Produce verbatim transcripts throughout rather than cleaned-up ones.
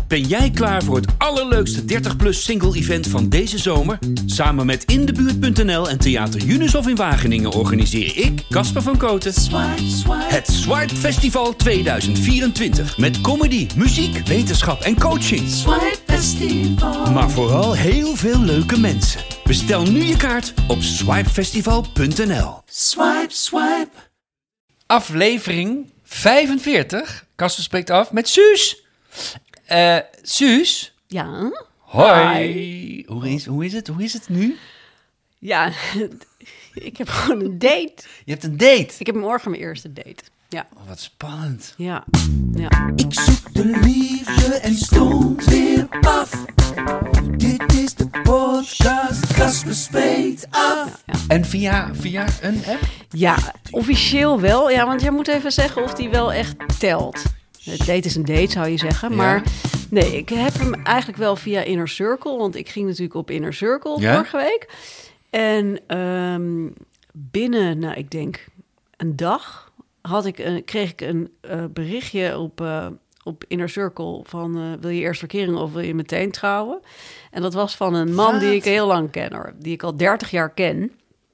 Ben jij klaar voor het allerleukste dertig plus single-event van deze zomer? Samen met In de Buurt punt n l en Theater Junishof in Wageningen organiseer ik, Casper van Koten, Swipe, Swipe. Het Swipe Festival tweeduizend vierentwintig. Met comedy, muziek, wetenschap en coaching. Swipe Festival. Maar vooral heel veel leuke mensen. Bestel nu je kaart op swipe festival punt n l. Swipe, swipe. Aflevering vijfenveertig. Casper spreekt af met Suus. Uh, Suus. Ja? Hoi. Hi. Hoe is, hoe is het? Hoe is het nu? Ja, ik heb gewoon een date. Je hebt een date. Ik heb morgen mijn eerste date. Ja. Oh, wat spannend. Ja. Ja. Ik zoek de liefde en stond weer af. Dit is de podcast, Casper spreekt af. Ja. En via, via een app? Ja, officieel wel. Ja, want jij moet even zeggen of die wel echt telt. Het date is een date, zou je zeggen. Maar Ja. nee, ik heb hem eigenlijk wel via Inner Circle. Want ik ging natuurlijk op Inner Circle Ja? vorige week. En um, binnen, nou, ik denk een dag... Had ik een, kreeg ik een uh, berichtje op, uh, op Inner Circle van... Uh, wil je eerst verkering of wil je meteen trouwen? En dat was van een man Wat? die ik heel lang ken, hoor. Die ik al dertig jaar ken.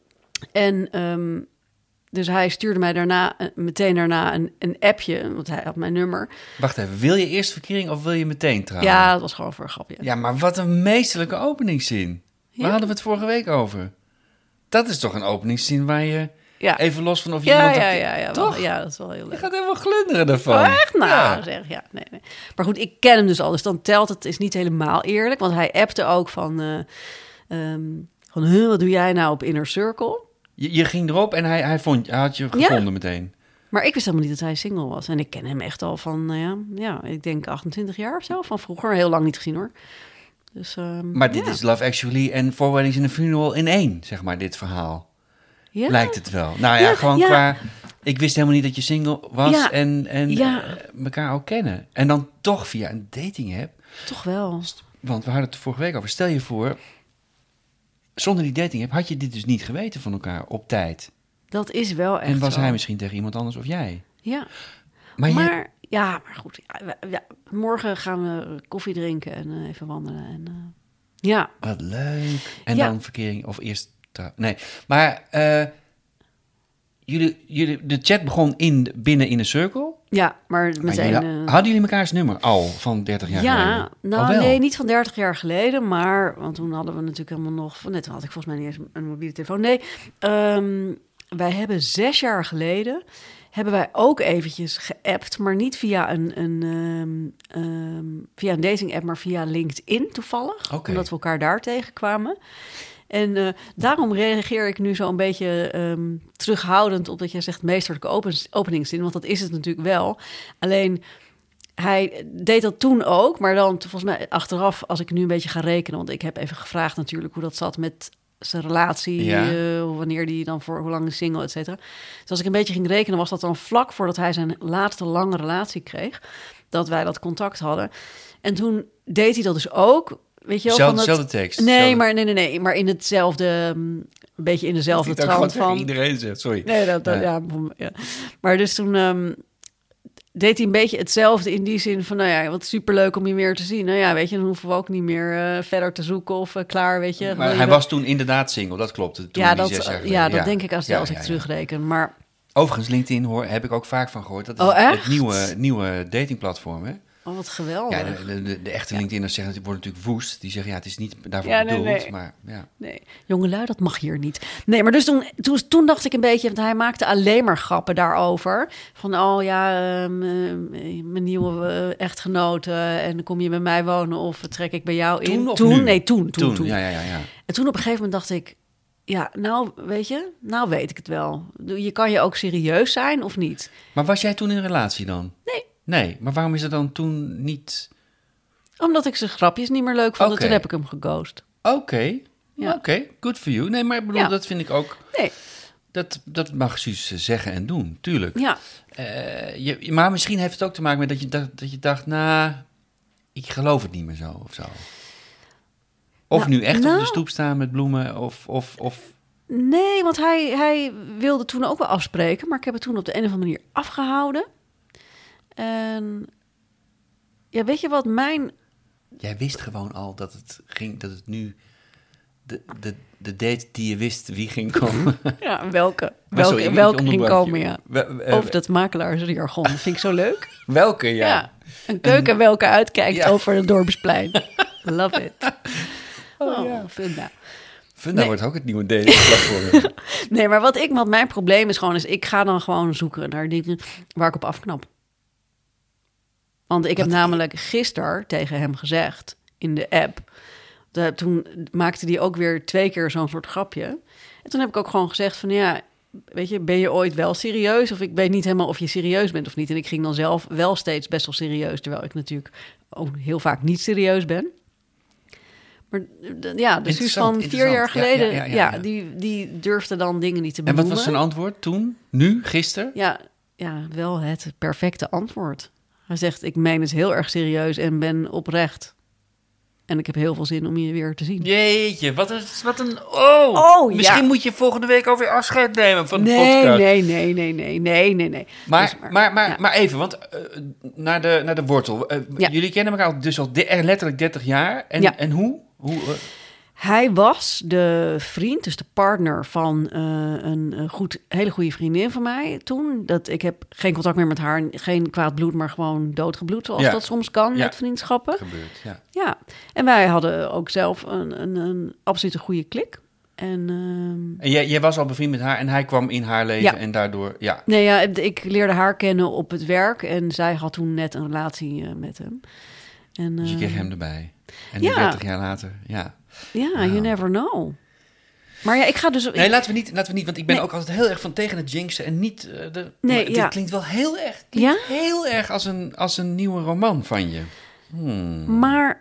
En um, dus hij stuurde mij daarna uh, meteen daarna een, een appje, want hij had mijn nummer. Wacht even, wil je eerst verkering of wil je meteen trouwen? Ja, dat was gewoon voor een grapje. Ja, maar wat een meesterlijke openingszin. Ja? Waar hadden we het vorige week over? Dat is toch een openingszin waar je... Ja. Even los van of je Ja, iemand... ja, op- ja, ja, Toch? wel, ja, dat is wel heel Je leuk. gaat helemaal glunderen daarvan. Oh, echt? Nou, Ja. zeg, ja, nee, nee. Maar goed, ik ken hem dus al, dus dan telt het, is niet helemaal eerlijk. Want hij appte ook van, uh, um, van huh, wat doe jij nou op Inner Circle? Je, je ging erop en hij, hij, vond, hij had je gevonden meteen. Maar ik wist helemaal niet dat hij single was. En ik ken hem echt al van, nou ja, ja, ik denk achtentwintig jaar of zo. Van vroeger, heel lang niet gezien hoor. Dus, um, Maar dit ja. is Love Actually en Four Weddings and a Funeral in één, zeg maar, dit verhaal. Ja. Lijkt het wel. Nou ja, Ja, gewoon ja. qua... Ik wist helemaal niet dat je single was Ja. en, en Ja. uh, elkaar ook kennen. En dan toch via een dating app. Toch wel. Want we hadden het vorige week over. Stel je voor, zonder die dating app had je dit dus niet geweten van elkaar op tijd. Dat is wel echt En was zo. hij misschien tegen iemand anders of jij? Ja. Maar, Maar, je, ja, maar goed. Ja, we- ja, morgen gaan we koffie drinken en uh, even wandelen. En, uh, ja. wat leuk. En Ja. dan verkering of eerst trouw. Nee, maar uh, jullie, jullie, de chat begon in, binnen in een circle. Ja, maar Maar meteen... jullie, uh, hadden jullie mekaars nummer al van dertig jaar ja, geleden? nou Oh, wel? nee, niet van dertig jaar geleden, maar... Want toen hadden we natuurlijk helemaal nog... Net toen had ik volgens mij niet eens een mobiele telefoon. Nee, um, wij hebben zes jaar geleden... hebben wij ook eventjes geappt, maar niet via een, een, um, um, via een dating app, maar via LinkedIn toevallig. Oké. Omdat we elkaar daar tegenkwamen. En uh, daarom reageer ik nu zo een beetje um, terughoudend op dat jij zegt meesterlijke open, openingszin, want dat is het natuurlijk wel. Alleen, hij deed dat toen ook, maar dan volgens mij achteraf, als ik nu een beetje ga rekenen, want ik heb even gevraagd natuurlijk hoe dat zat met zijn relatie, Ja. uh, wanneer die dan voor hoe lang is single, et cetera. Dus als ik een beetje ging rekenen, was dat dan vlak voordat hij zijn laatste lange relatie kreeg, dat wij dat contact hadden. En toen deed hij dat dus ook. Weet je wel, Zelfde, van dat, zelfde tekst. Nee, zelfde... maar nee, nee, nee, maar in hetzelfde, um, een beetje in dezelfde Ik dacht gewoon trant tegen van. iedereen zegt, sorry. Nee, dat, dat Ja. ja. Ja, maar dus toen um, deed hij een beetje hetzelfde in die zin van, nou ja, wat superleuk om je meer te zien. Nou ja, weet je, dan hoeven we ook niet meer uh, verder te zoeken of uh, klaar, weet je. Maar Wil hij je was toen inderdaad single, dat klopt. Toen ja, die dat, zes jaar uh, geleden. ja, dat denk ik als, Ja, als ja, ik ja. terugreken. Maar Overigens, LinkedIn hoor, heb ik ook vaak van gehoord. Dat is Oh, echt? het nieuwe, nieuwe datingplatform, hè? oh, wat geweldig. Ja, de, de, de echte LinkedIners zeggen, het wordt natuurlijk woest. Die zeggen, ja, het is niet daarvoor Ja, nee, bedoeld, nee. maar ja. Nee, jongelui, dat mag hier niet. Nee, maar dus toen, toen, toen dacht ik een beetje... want hij maakte alleen maar grappen daarover. Van, oh ja, um, uh, mijn nieuwe uh, echtgenote... en dan kom je bij mij wonen of trek ik bij jou in. Toen of toen? nu? Nee, toen, toen, toen. Ja, ja, ja, ja. En toen op een gegeven moment dacht ik... ja, nou, weet je, nou weet ik het wel. Je kan je ook serieus zijn of niet? Maar was jij toen in een relatie dan? Nee. Nee, maar waarom is er dan toen niet... Omdat ik zijn grapjes niet meer leuk vond. Oké. Toen heb ik hem geghost. Oké, Ja. oké, good for you. Nee, maar ik bedoel, Ja. dat vind ik ook... Nee, Dat, dat mag Suus zeggen en doen, tuurlijk. ja. Uh, je, maar misschien heeft het ook te maken met dat je dacht, dat je dacht nou, ik geloof het niet meer zo of zo. Of Nou, nu echt nou, op de stoep staan met bloemen of... of, of Nee, want hij, hij wilde toen ook wel afspreken, maar ik heb het toen op de een of andere manier afgehouden. En ja, weet je wat mijn jij wist gewoon al dat het ging, dat het nu de, de, de date die je wist wie ging komen. Ja, welke? Maar Welke, sorry, welke ik ging onderbrak komen, je. ja. We- we- Over dat makelaarsjargon. Dat vind ik zo leuk. Welke, ja. Ja. Een keuken welke uitkijkt Ja. over het dorpsplein. Love it. Oh, ja. Funda. Funda Nee. wordt ook het nieuwe datingplatform. Nee, maar wat ik, wat mijn probleem is gewoon, is ik ga dan gewoon zoeken naar dingen waar ik op afknap. Want ik heb Wat? namelijk gisteren tegen hem gezegd in de app. De, toen maakte hij ook weer twee keer zo'n soort grapje. En toen heb ik ook gewoon gezegd van ja, weet je, ben je ooit wel serieus? Of ik weet niet helemaal of je serieus bent of niet. En ik ging dan zelf wel steeds best wel serieus, terwijl ik natuurlijk ook heel vaak niet serieus ben. Maar d- ja, de Suus van Interessant, vier jaar interessant. Ja, geleden, ja, ja, ja, ja. Die, die durfde dan dingen niet te En benoemen. wat was zijn antwoord toen? Nu? Gisteren? Ja, ja, wel het perfecte antwoord. Hij zegt, ik meen het heel erg serieus en ben oprecht. En ik heb heel veel zin om je weer te zien. Jeetje, wat een... Wat een oh, Oh, ja. Misschien moet je volgende week alweer afscheid nemen van de Nee, podcast. nee, nee, nee, nee, nee, nee, nee. Maar, Dus maar, maar, ja. maar even, want uh, naar, de, naar de wortel. Uh, Ja. Jullie kennen elkaar al dus al de, er letterlijk dertig jaar. En, Ja. en hoe? hoe uh, Hij was de vriend, dus de partner van uh, een, een goed, hele goede vriendin van mij toen. Dat, ik heb geen contact meer met haar, geen kwaad bloed, maar gewoon doodgebloed, zoals Ja. dat soms kan Ja. met vriendschappen. gebeurt, ja. Ja, en wij hadden ook zelf een, een, een absolute goede klik. En ehm, En jij, jij was al bevriend met haar en hij kwam in haar leven Ja. en daardoor, ja. nee, ja, ik leerde haar kennen op het werk en zij had toen net een relatie uh, met hem. En, Dus je uh, kreeg hem erbij. En ja. nu dertig jaar later, ja. Ja, Nou. you never know. Maar ja, ik ga dus... Nee, ik- laten we niet, laten we niet want ik ben Nee. ook altijd heel erg van tegen het jinxen en niet... Uh, de, Nee, maar dit ja. klinkt wel heel erg, klinkt Ja? heel erg als een, als een nieuwe roman van je. Hmm. Maar...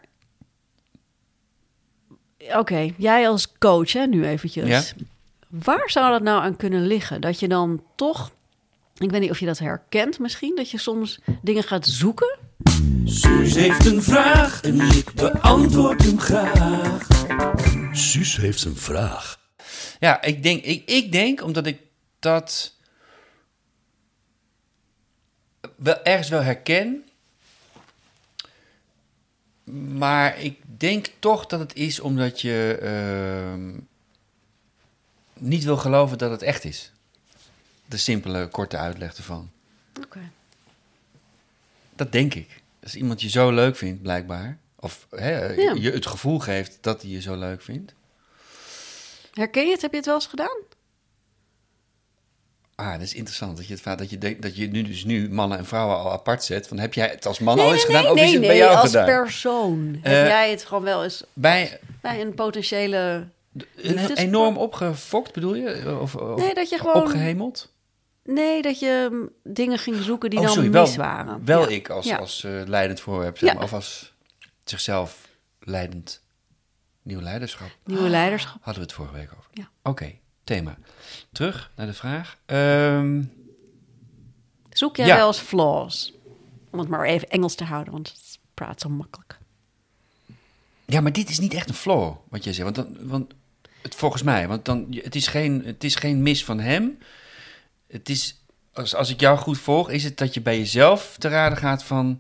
Oké, jij als coach, hè, nu eventjes. Ja. Waar zou dat nou aan kunnen liggen? Dat je dan toch... Ik weet niet of je dat herkent misschien. Dat je soms dingen gaat zoeken. Suus heeft een vraag en ik beantwoord hem graag. Suus heeft een vraag. Ja, ik denk, ik, ik denk, omdat ik dat wel ergens wel herken, maar ik denk toch dat het is omdat je ehm, niet wil geloven dat het echt is. De simpele, korte uitleg ervan. Oké. Dat denk ik. Als iemand je zo leuk vindt, blijkbaar, of hè, Ja. je het gevoel geeft dat hij je zo leuk vindt. Herken je het? Heb je het wel eens gedaan? Ah, dat is interessant dat je het feit dat je denkt dat je nu dus nu mannen en vrouwen al apart zet. Van heb jij het als man al eens gedaan of is het bij jou als gedaan? persoon. Heb Eh, jij het gewoon wel eens Bij bij een potentiële... een Liefdes- enorm opgefokt bedoel je? Of, of Nee, dat je gewoon... opgehemeld? Nee, dat je mm, dingen ging zoeken die Oh, dan sorry, mis wel, waren. wel Ja. ik als, Ja. als uh, leidend voorwerp, zeg Ja. maar, of als zichzelf leidend nieuw leiderschap. Nieuwe leiderschap. Hadden we het vorige week over. Ja. Oké, thema. Terug naar de vraag. Ehm, Zoek jij Ja. wel eens flaws? Om het maar even Engels te houden, want het praat zo makkelijk. Ja, maar dit is niet echt een flaw, wat jij zegt. Want, dan, want het, volgens mij, want dan, het, is geen, het is geen mis van hem. Het is, als, als ik jou goed volg, is het dat je bij jezelf te raden gaat van...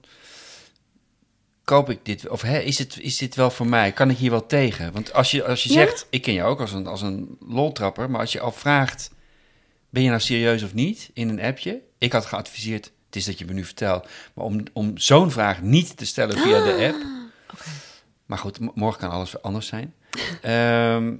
Koop ik dit? Of hè, is, het, is dit wel voor mij? Kan ik hier wel tegen? Want als je, als je Ja. zegt, ik ken jou ook als een, als een loltrapper... maar als je al vraagt, ben je nou serieus of niet in een appje? Ik had geadviseerd, het is dat je me nu vertelt... maar om, om zo'n vraag niet te stellen via de app... Oké. Maar goed, m- morgen kan alles anders zijn. Ehm,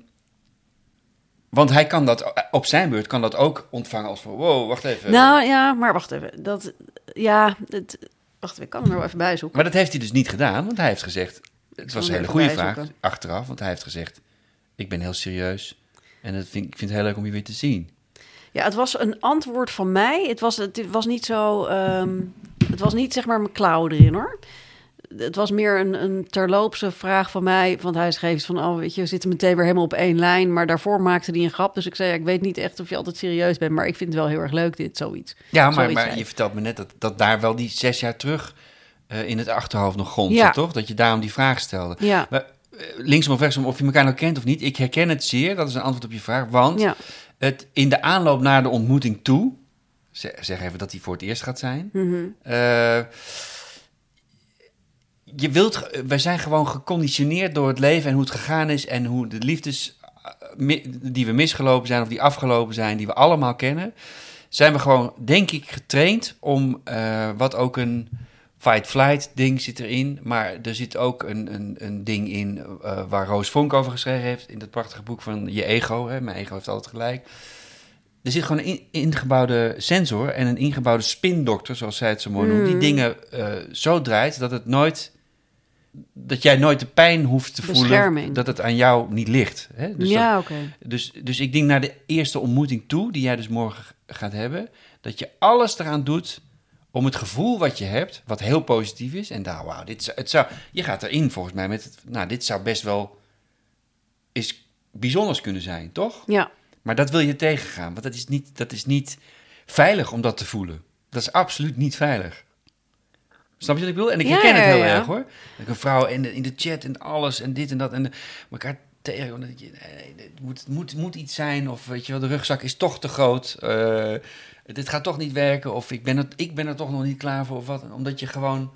want hij kan dat, op zijn beurt kan dat ook ontvangen als van... wow, wacht even. Nou ja, maar wacht even. Dat, ja, het, wacht even, ik kan hem er wel even bij zoeken. Maar dat heeft hij dus niet gedaan, want hij heeft gezegd... Het zal was hem een hele even goede vraag bijzoeken. achteraf, want hij heeft gezegd... ik ben heel serieus en dat vind, ik vind het heel leuk om je weer te zien. Ja, het was een antwoord van mij. Het was, het was niet zo... ehm, het was niet zeg maar mijn klauw erin, hoor. Het was meer een, een terloopse vraag van mij. Want hij schreef iets van, oh, weet je, we zitten meteen weer helemaal op één lijn. Maar daarvoor maakte hij een grap. Dus ik zei, ja, ik weet niet echt of je altijd serieus bent. Maar ik vind het wel heel erg leuk, dit, zoiets. Ja, maar, Zoiets maar zei je ik. vertelt me net dat, dat daar wel die zes jaar terug... uh, in het achterhoofd nog grondde, Ja. toch? Dat je daarom die vraag stelde. Ja, Maar, uh, linksom of rechtsom, of je elkaar nou kent of niet... ik herken het zeer, dat is een antwoord op je vraag. Want ja. het in de aanloop naar de ontmoeting toe... zeg, zeg even dat hij voor het eerst gaat zijn... Mhm. Uh, je wilt, wij zijn gewoon geconditioneerd door het leven en hoe het gegaan is en hoe de liefdes die we misgelopen zijn of die afgelopen zijn, die we allemaal kennen, zijn we gewoon, denk ik, getraind om uh, wat ook een fight-flight ding zit erin, maar er zit ook een, een, een ding in uh, waar Roos Vonk over geschreven heeft in dat prachtige boek van Je Ego. Hè? Mijn ego heeft altijd gelijk. Er zit gewoon een in, ingebouwde sensor en een ingebouwde spindokter, zoals zij het zo mooi noemt, mm. die dingen uh, zo draait dat het nooit, dat jij nooit de pijn hoeft te voelen dat het aan jou niet ligt. Hè? Dus ja, oké. Okay. Dus, dus ik denk naar de eerste ontmoeting toe, die jij dus morgen gaat hebben, dat je alles eraan doet om het gevoel wat je hebt, wat heel positief is, en daar, wauw, dit het zou, je gaat erin volgens mij met het, nou, dit zou best wel eens bijzonders kunnen zijn, toch? Ja. Maar dat wil je tegengaan, want dat is niet, dat is niet veilig om dat te voelen. Dat is absoluut niet veilig. Snap je wat ik bedoel? En ik herken ja, ja, ja. het heel erg, hoor. Dat een vrouw in de, in de chat en alles en dit en dat en elkaar tegen, dat je, nee, het moet, het moet, moet iets zijn, of weet je wel, de rugzak is toch te groot. Uh, dit gaat toch niet werken, of ik ben, er, ik ben er toch nog niet klaar voor, of wat. Omdat je gewoon,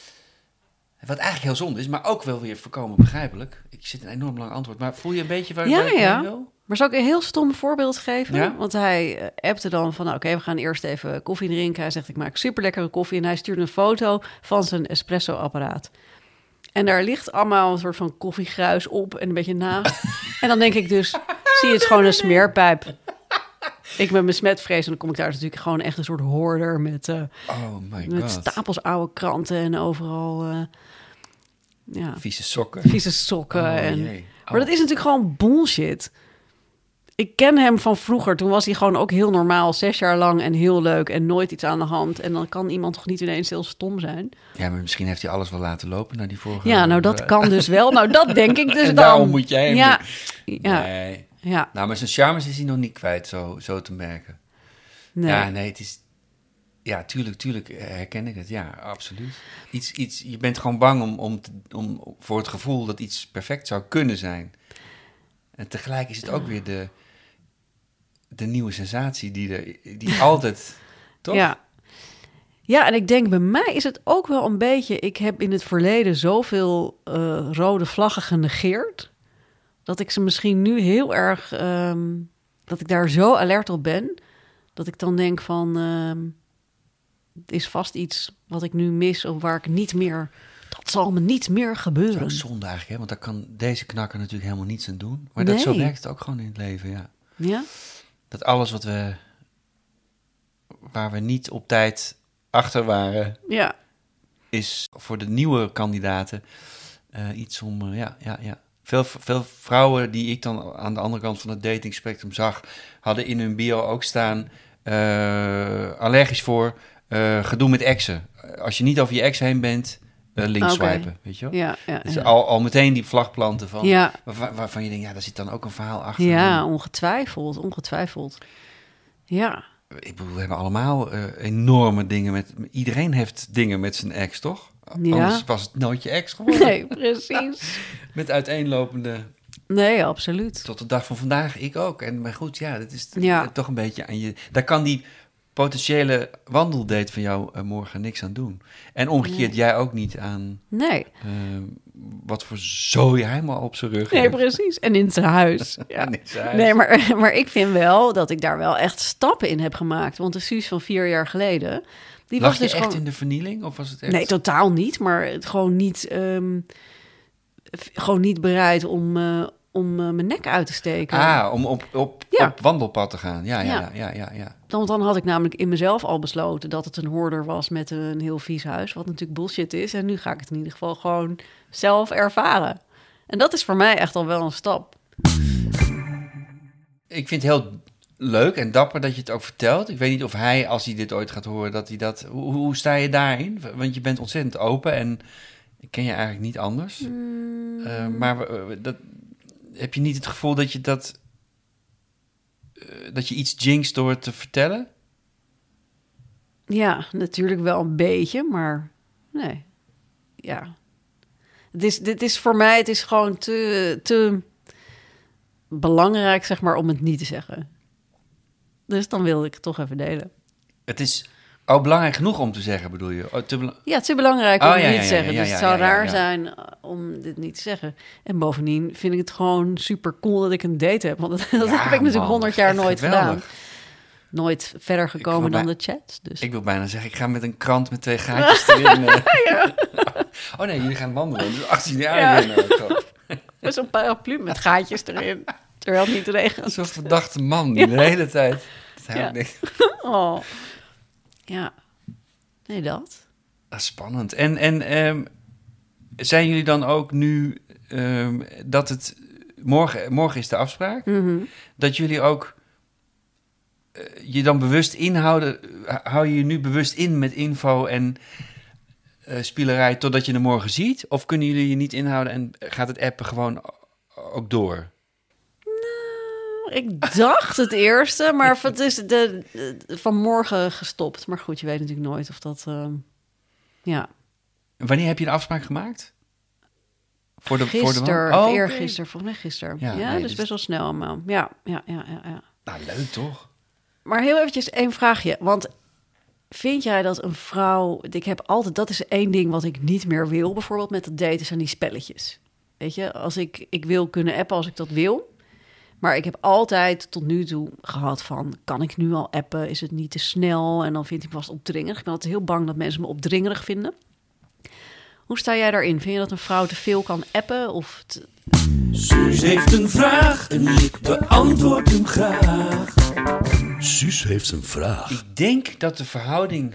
wat eigenlijk heel zonde is, maar ook wel weer voorkomen begrijpelijk. Ik zit een enorm lang antwoord, maar voel je een beetje waar, ja, waar ik ja. heen wil? Maar zou ik een heel stom voorbeeld geven? Ja? Want hij uh, appte dan van, nou, oké, okay, we gaan eerst even koffie drinken. Hij zegt, ik maak super lekkere koffie. En hij stuurde een foto van zijn espresso-apparaat. En daar ligt allemaal een soort van koffiegruis op en een beetje naast. En dan denk ik dus, zie je, het is gewoon een smeerpijp. Ik met mijn smetvrees, en dan kom ik daar natuurlijk gewoon echt een soort hoorder met, uh, oh my God. met stapels oude kranten en overal uh, ja, vieze sokken. Vieze sokken. Oh, en, jee. Oh. Maar dat is natuurlijk gewoon bullshit. Ik ken hem van vroeger. Toen was hij gewoon ook heel normaal, zes jaar lang en heel leuk en nooit iets aan de hand. En dan kan iemand toch niet ineens heel stom zijn? Ja, maar misschien heeft hij alles wel laten lopen naar die vorige... Ja, nou dat kan dus wel. Nou dat denk ik dus en dan. daarom moet jij hem ja. Nu... Ja. Nee. Ja. Nou, maar zijn charmes is hij nog niet kwijt, zo, zo te merken. Nee. Ja, nee, het is... Ja, tuurlijk, tuurlijk herken ik het. Ja, absoluut. Iets, iets, je bent gewoon bang om, om, te, om voor het gevoel dat iets perfect zou kunnen zijn. En tegelijk is het ook weer de, de nieuwe sensatie die er die altijd, toch? Ja. Ja, en ik denk bij mij is het ook wel een beetje... Ik heb in het verleden zoveel uh, rode vlaggen genegeerd... dat ik ze misschien nu heel erg... Um, dat ik daar zo alert op ben... dat ik dan denk van... Um, het is vast iets wat ik nu mis... of waar ik niet meer... dat zal me niet meer gebeuren. Dat is zonde eigenlijk, hè? Want daar kan deze knakker natuurlijk helemaal niets aan doen. Maar nee. dat, zo werkt het ook gewoon in het leven, ja. Ja? Dat alles wat we... waar we niet op tijd achter waren... Ja. is voor de nieuwe kandidaten uh, iets om... Uh, ja, ja, ja. Veel, veel vrouwen die ik dan aan de andere kant van het datingspectrum zag... hadden in hun bio ook staan... Uh, allergisch voor uh, gedoe met exen. Als je niet over je ex heen bent... Uh, links okay. swipen, weet je wel? Ja, ja, dus ja. al, al meteen die vlag planten van... Ja. Waar, waarvan je denkt, ja, daar zit dan ook een verhaal achter. Ja, ongetwijfeld, ongetwijfeld. Ja. Ik bedoel, we hebben allemaal uh, enorme dingen met... Iedereen heeft dingen met zijn ex, toch? Ja. Anders was het nooit je ex geworden. Nee, precies. Met uiteenlopende... Nee, absoluut. Tot de dag van vandaag, ik ook. En maar goed, ja, dat is ja. toch een beetje aan je... Daar kan die potentiële wandeldate van jou uh, morgen niks aan doen. En omgekeerd, nee. jij ook niet aan... Nee. Uh, wat voor zooi hij maar op zijn rug Nee, heeft. precies. En in zijn huis. Ja. in zijn huis. Nee, maar, maar ik vind wel dat ik daar wel echt stappen in heb gemaakt. Want de Suus van vier jaar geleden... Die Lag was dus je echt gewoon... in de vernieling? Of was het echt... Nee, totaal niet. Maar het gewoon niet... Um, gewoon niet bereid om... Uh, om uh, mijn nek uit te steken. Ah, om op, op, ja. op wandelpad te gaan. Ja, ja, ja. ja, ja, ja. Dan, dan had ik namelijk in mezelf al besloten... dat het een hoorder was met een heel vies huis. Wat natuurlijk bullshit is. En nu ga ik het in ieder geval gewoon zelf ervaren. En dat is voor mij echt al wel een stap. Ik vind het heel leuk en dapper dat je het ook vertelt. Ik weet niet of hij, als hij dit ooit gaat horen... dat hij dat... Hoe, hoe sta je daarin? Want je bent ontzettend open en ik ken je eigenlijk niet anders. Mm. Uh, maar uh, dat... Heb je niet het gevoel dat je dat... Uh, dat je iets jinxt door het te vertellen? Ja, natuurlijk wel een beetje, maar... Nee. Ja. Het is, dit is voor mij... Het is gewoon te, te belangrijk, zeg maar, om het niet te zeggen. Dus dan wilde ik het toch even delen. Het is Oh, belangrijk genoeg om te zeggen, bedoel je? Oh, te bela- Ja, te belangrijk om Oh, het ja, niet ja, te ja, zeggen. ja, Dus ja, het zou ja, ja, raar ja. zijn uh, om dit niet te zeggen. En bovendien vind ik het gewoon super cool dat ik een date heb. Want dat, dat Ja, heb ik natuurlijk man, honderd jaar echt nooit geweldig. gedaan. Nooit verder gekomen wil dan bij- de chat. Dus. Ik wil bijna zeggen, ik ga met een krant met twee gaatjes erin. Uh... Oh nee, jullie gaan wandelen. Dus achttien jaar Ja. in. Uh, Met zo'n paraplu met gaatjes erin. Terwijl het niet regent. Zo'n verdachte man die de hele tijd... Dat hij Ja. ook denkt, Oh. Ja. Nee, dat. ah, spannend. En, en ehm, zijn jullie dan ook nu... ehm, dat het... Morgen, morgen is de afspraak. Mhm. Dat jullie ook... eh, je dan bewust inhouden... eh, hou je je nu bewust in met info en... eh, spielerij totdat je hem morgen ziet? Of kunnen jullie je niet inhouden en gaat het appen gewoon ook door? Ik dacht het eerste, maar het is de, de, vanmorgen gestopt. Maar goed, je weet natuurlijk nooit of dat... Uh, ja. Wanneer heb je de afspraak gemaakt? Voor de, voor de Gisteren, man? of Oh, oké. eergisteren, volgens mij gisteren. Ja, Ja, nee, dus dus- best wel snel allemaal. Ja, ja, ja, ja, ja. Nou, leuk toch? Maar heel eventjes één vraagje. Want vind jij dat een vrouw... Ik heb altijd... Dat is één ding wat ik niet meer wil. Bijvoorbeeld met het daten zijn die spelletjes. Weet je, als ik... Ik wil kunnen appen als ik dat wil. Maar ik heb altijd tot nu toe gehad van... Kan ik nu al appen? Is het niet te snel? En dan vind ik me vast opdringerig. Ik ben altijd heel bang dat mensen me opdringerig vinden. Hoe sta jij daarin? Vind je dat een vrouw te veel kan appen? Of te... Suus heeft een vraag en ik beantwoord hem graag. Suus heeft een vraag. Ik denk dat de verhouding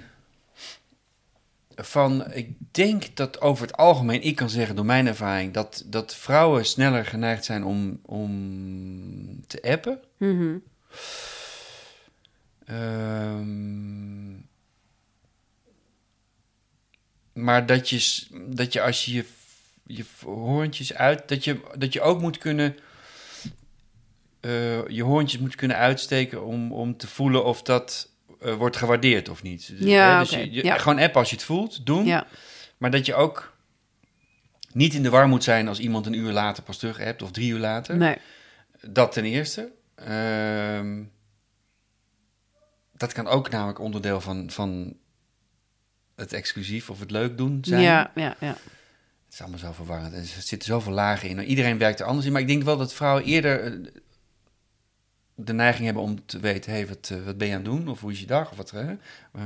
van... Ik denk dat over het algemeen, ik kan zeggen door mijn ervaring... dat, dat vrouwen sneller geneigd zijn om, om te appen. Mm-hmm. Ehm, maar dat je, s- dat je als je je, je hoorntjes uit... Dat je, dat je ook moet kunnen... eh, je hoorntjes moet kunnen uitsteken om, om te voelen of dat eh, wordt gewaardeerd of niet. Dus, Ja, hè, dus oké, je, je- ja. Gewoon appen als je het voelt, doen. Ja, Maar dat je ook niet in de war moet zijn als iemand een uur later pas terug appt of drie uur later. nee. Dat ten eerste. Ehm, dat kan ook namelijk onderdeel van, van het exclusief of het leuk doen zijn. Ja, ja, ja. Het is allemaal zo verwarrend. Er zitten zoveel lagen in. Iedereen werkt er anders in. Maar ik denk wel dat vrouwen eerder eh, de neiging hebben om te weten... Hey, wat, eh, wat ben je aan het doen? Of hoe is je dag? Of wat, eh, eh,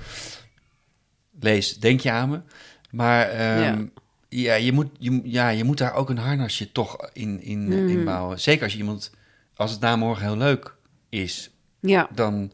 lees, denk je aan me? Maar ehm, Ja. ja. je moet, je, ja, je moet daar ook een harnasje toch in, in, Mhm. in bouwen. Zeker als je iemand... Als het na morgen heel leuk is, Ja, dan...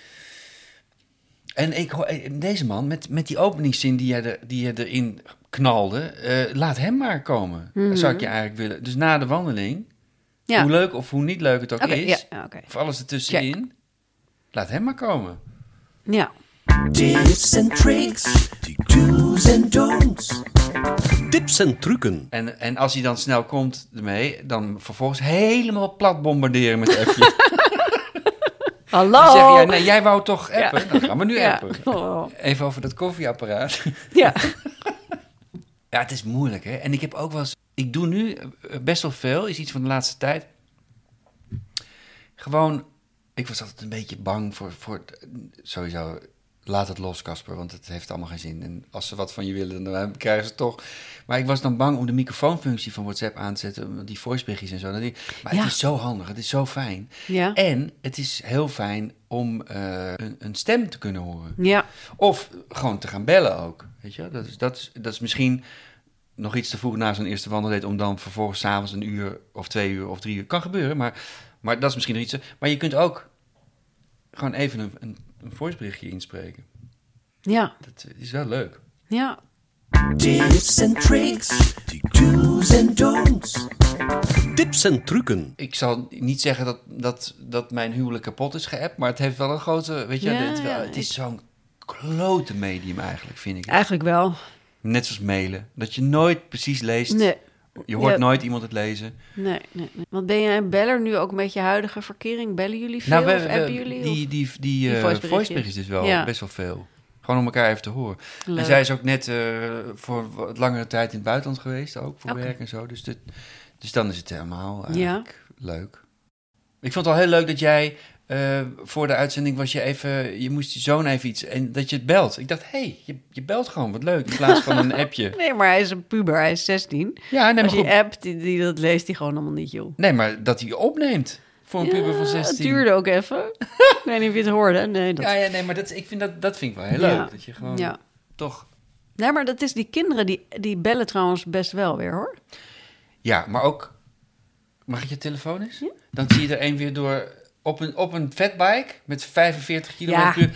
En ik hoor deze man met, met die openingszin die je, er, die je erin knalde... eh, laat hem maar komen, Mhm. zou ik je eigenlijk willen. Dus na de wandeling, ja. hoe leuk of hoe niet leuk het ook Oké, is... ja, ja, oké. of alles ertussenin, laat hem maar komen. Ja. Tips en tricks, do's en don'ts. Tips en trucken. En, en als hij dan snel komt ermee, dan vervolgens helemaal plat bombarderen met appje. Hallo! Dan zeg je, ja, nee, jij wou toch appen? Dan gaan we nu Ja. appen. Oh. Even over dat koffieapparaat. Ja. Ja, het is moeilijk, hè. En ik heb ook wel eens... Ik doe nu eh, best wel veel, is iets van de laatste tijd. Gewoon... Ik was altijd een beetje bang voor... voor sowieso, laat het los, Casper, want het heeft allemaal geen zin. En als ze wat van je willen, dan krijgen ze het toch. Maar ik was dan bang om de microfoonfunctie van WhatsApp aan te zetten, die voiceberichtjes en zo. Dat die- Maar Ja. het is zo handig, het is zo fijn. Ja. En het is heel fijn om eh, een, een stem te kunnen horen. Ja. Of gewoon te gaan bellen ook. Weet je, dat is, dat is, dat is misschien nog iets te vroeg na zo'n eerste wandeldate om dan vervolgens 's avonds een uur of twee uur of drie uur. Kan gebeuren, maar, maar dat is misschien nog iets. te- Maar je kunt ook gewoon even een, een, een voiceberichtje inspreken. Ja. Dat is wel leuk. Ja. Tips en tricks, do's en don'ts. Tips en trucken. Ik zal niet zeggen dat, dat, dat mijn huwelijk kapot is geappt, maar het heeft wel een grote, weet je, Ja, het, wel- ja, het is ik- zo'n klote medium eigenlijk, vind ik. Eigenlijk wel. Net zoals mailen. Dat je nooit precies leest. Nee. Je hoort Ja. nooit iemand het lezen. Nee, nee, nee. Want ben jij een beller nu ook met je huidige verkering? Bellen jullie veel we- of we- appen jullie? Die, of- die, die, Die eh, voiceberichtjes. voiceberichtjes dus wel, Ja. best wel veel. Gewoon om elkaar even te horen. Leuk. En zij is ook net eh, voor wat langere tijd in het buitenland geweest, ook voor Oké. werk en zo. Dus, dit, dus dan is het helemaal eigenlijk leuk. Ik vond het al heel leuk dat jij Uh, voor de uitzending was je even... Je moest je zoon even iets... En dat je het belt. Ik dacht, hé, hey, je, je belt gewoon. Wat leuk. In plaats van een appje. Nee, maar hij is een puber. Hij is zestien. Ja, nee, maar Als je goed. app, die, die dat leest hij gewoon allemaal niet, joh. Nee, maar dat hij je opneemt. Voor een Ja, puber van zestien. het duurde ook even. Ik weet niet of je het hoorde. Nee, dat... Ja, ja, nee, maar dat, ik vind dat, dat vind ik wel heel leuk. Ja. Dat je gewoon Ja. toch... Nee, maar dat is die kinderen, die, die bellen trouwens best wel weer, hoor. Ja, maar ook... Mag ik je telefoon eens? Ja. Dan zie je er een weer door... Op een, op een fatbike met vijfenveertig kilometer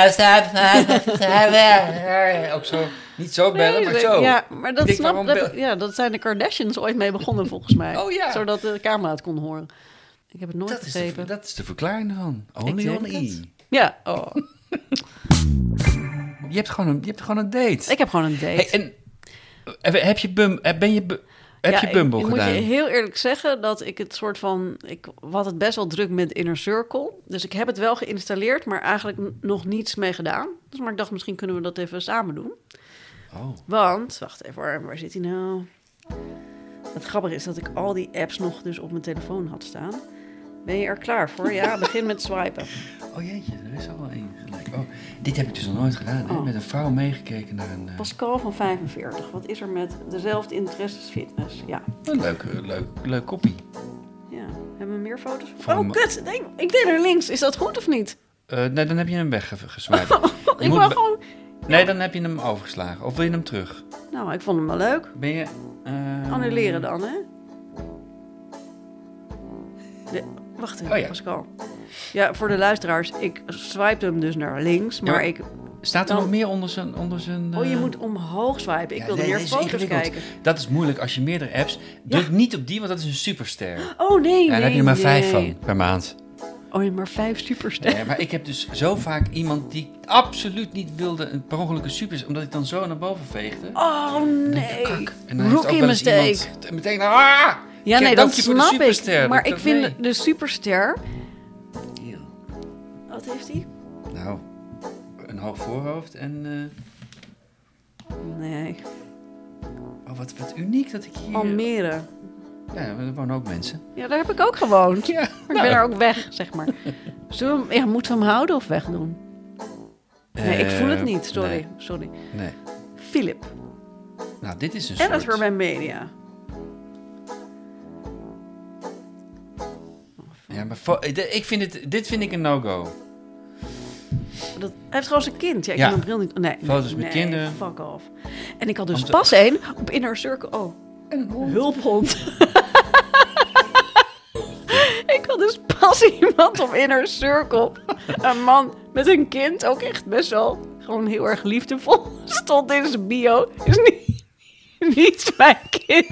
per uur. Ook zo, niet zo bellen, Nee, maar zo. Ja, maar dat, Ik denk, snap, waarom dat, bel- ja, dat zijn de Kardashians ooit mee begonnen, volgens mij. Oh ja. Zodat de camera het kon horen. Ik heb het nooit Dat is, de, begrepen. dat is de verklaring ervan. Only denk on E. het. Ja, oh. Je hebt gewoon een, je hebt gewoon een date. Ik heb gewoon een date. Hey, en eh, heb je, bum, eh, ben je, bu- heb Ja, je Bumble ik, ik gedaan? moet je heel eerlijk zeggen dat ik het soort van... Ik had het best wel druk met Inner Circle. Dus ik heb het wel geïnstalleerd, maar eigenlijk n- nog niets mee gedaan. Dus maar ik dacht, misschien kunnen we dat even samen doen. Oh. Want, wacht even hoor, waar zit hij nou? Het grappige is dat ik al die apps nog dus op mijn telefoon had staan. Ben je er klaar voor? Ja, begin met swipen. Oh jeetje, er is al wel één gelijk. Oh, dit heb ik dus nog nooit gedaan. Hè? Oh. Met een vrouw meegekeken naar een... Uh, Pascal van vijfenveertig. Wat is er met dezelfde interesses fitness? Ja. een leuk, leuk, leuk koppie. Ja. Hebben we meer foto's? Van Oh, me- kut. Nee, ik deed naar links. Is dat goed of niet? Uh, nee, dan heb je hem weggeswaaid. Ik wou gewoon... Nee, dan heb je hem overgeslagen. Of wil je hem terug? Nou, ik vond hem wel leuk. Ben je... Uh... Annuleren dan, hè? De... Wacht even, Oh ja. Pascal. Ja, voor de luisteraars. Ik swipe hem dus naar links, maar, Ja, maar ik... Staat er Dan- nog meer onder zijn... Onder zijn uh... Oh, je moet omhoog swipen. Ik Ja, wilde nee, meer dat is foto's ingewikkeld. kijken. Dat is moeilijk als je meerdere apps... Druk niet op die, want dat is een superster. Oh, nee, Ja, nee, daar heb je er maar nee. vijf van per maand. Oh, je hebt maar vijf supersterren. Nee, maar ik heb dus zo vaak iemand die absoluut niet wilde... een per ongeluk een super... Omdat ik dan zo naar boven veegde. Oh, nee. Kak. En dan heeft ook Rookie wel eens mistake. iemand t- meteen... Ah! Ja, Kijk, nee, dank dat je voor de snap superster. ik. Maar Dat- ik vind nee. de superster... Eeuw. Wat heeft hij? Nou, een hoog voorhoofd en... Uh... Nee, Oh, wat, wat uniek dat ik hier... Almere. Ja, er wonen ook mensen. Ja, daar heb ik ook gewoond. Ja, Maar ik nou. ben er ook weg, zeg maar. Zullen we hem, ja, moeten we hem houden of wegdoen? Nee, ik voel het niet. Sorry, Nee, sorry. nee. Philip, Nou, dit is een editor soort... bij Media. Ja, maar fo- ik vind het, dit vind ik een no-go. Dat, hij heeft gewoon zijn kind. Ja, ik Ja. heb mijn bril niet... Nee, Foto's nee, met kinderen. fuck off. En ik had dus Om te- pas één op Inner Circle. Oh, En een hond. hulphond. Ik had dus pas iemand op Inner Circle. Een man met een kind, ook echt best wel gewoon heel erg liefdevol. Stond in zijn bio. Is niet, niet mijn kind.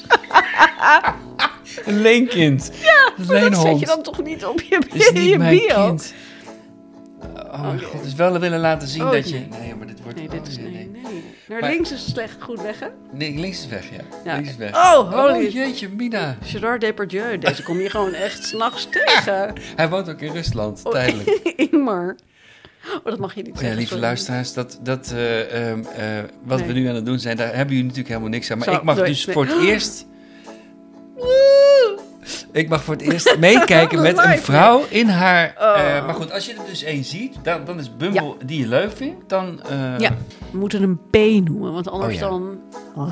Een leenkind. Ja, Een maar dat zet leenhond. je dan toch niet op je, Is je niet mijn bio? kind. Oh mijn god, dus wel willen laten zien Oh, dat je... nee. Nee, maar dit wordt... Nee, dit is... oh, Nee, nee. Naar Maar- links is slecht goed weg, hè? Nee, links is weg, ja. Ja. Links is weg. Oh, holy- Oh, jeetje, Mina. Gerard Depardieu. Deze kom je gewoon echt s'nachts tegen. Hij woont ook in Rusland, Oh, tijdelijk. Ingmar. Oh, dat mag je niet Ja, zeggen. lieve sorry. luisteraars, dat, dat, eh, ehm, eh, wat Nee. we nu aan het doen zijn, daar hebben jullie natuurlijk helemaal niks aan. Maar Zo, ik mag doei. dus Nee. voor het eerst... Ik mag voor het eerst meekijken met een Live, vrouw in haar... Oh. eh, maar goed, als je er dus één ziet, dan, dan is Bumble die je leuk vindt. Dan, eh, Ja, we moeten hem P noemen, want anders Oh, ja. dan...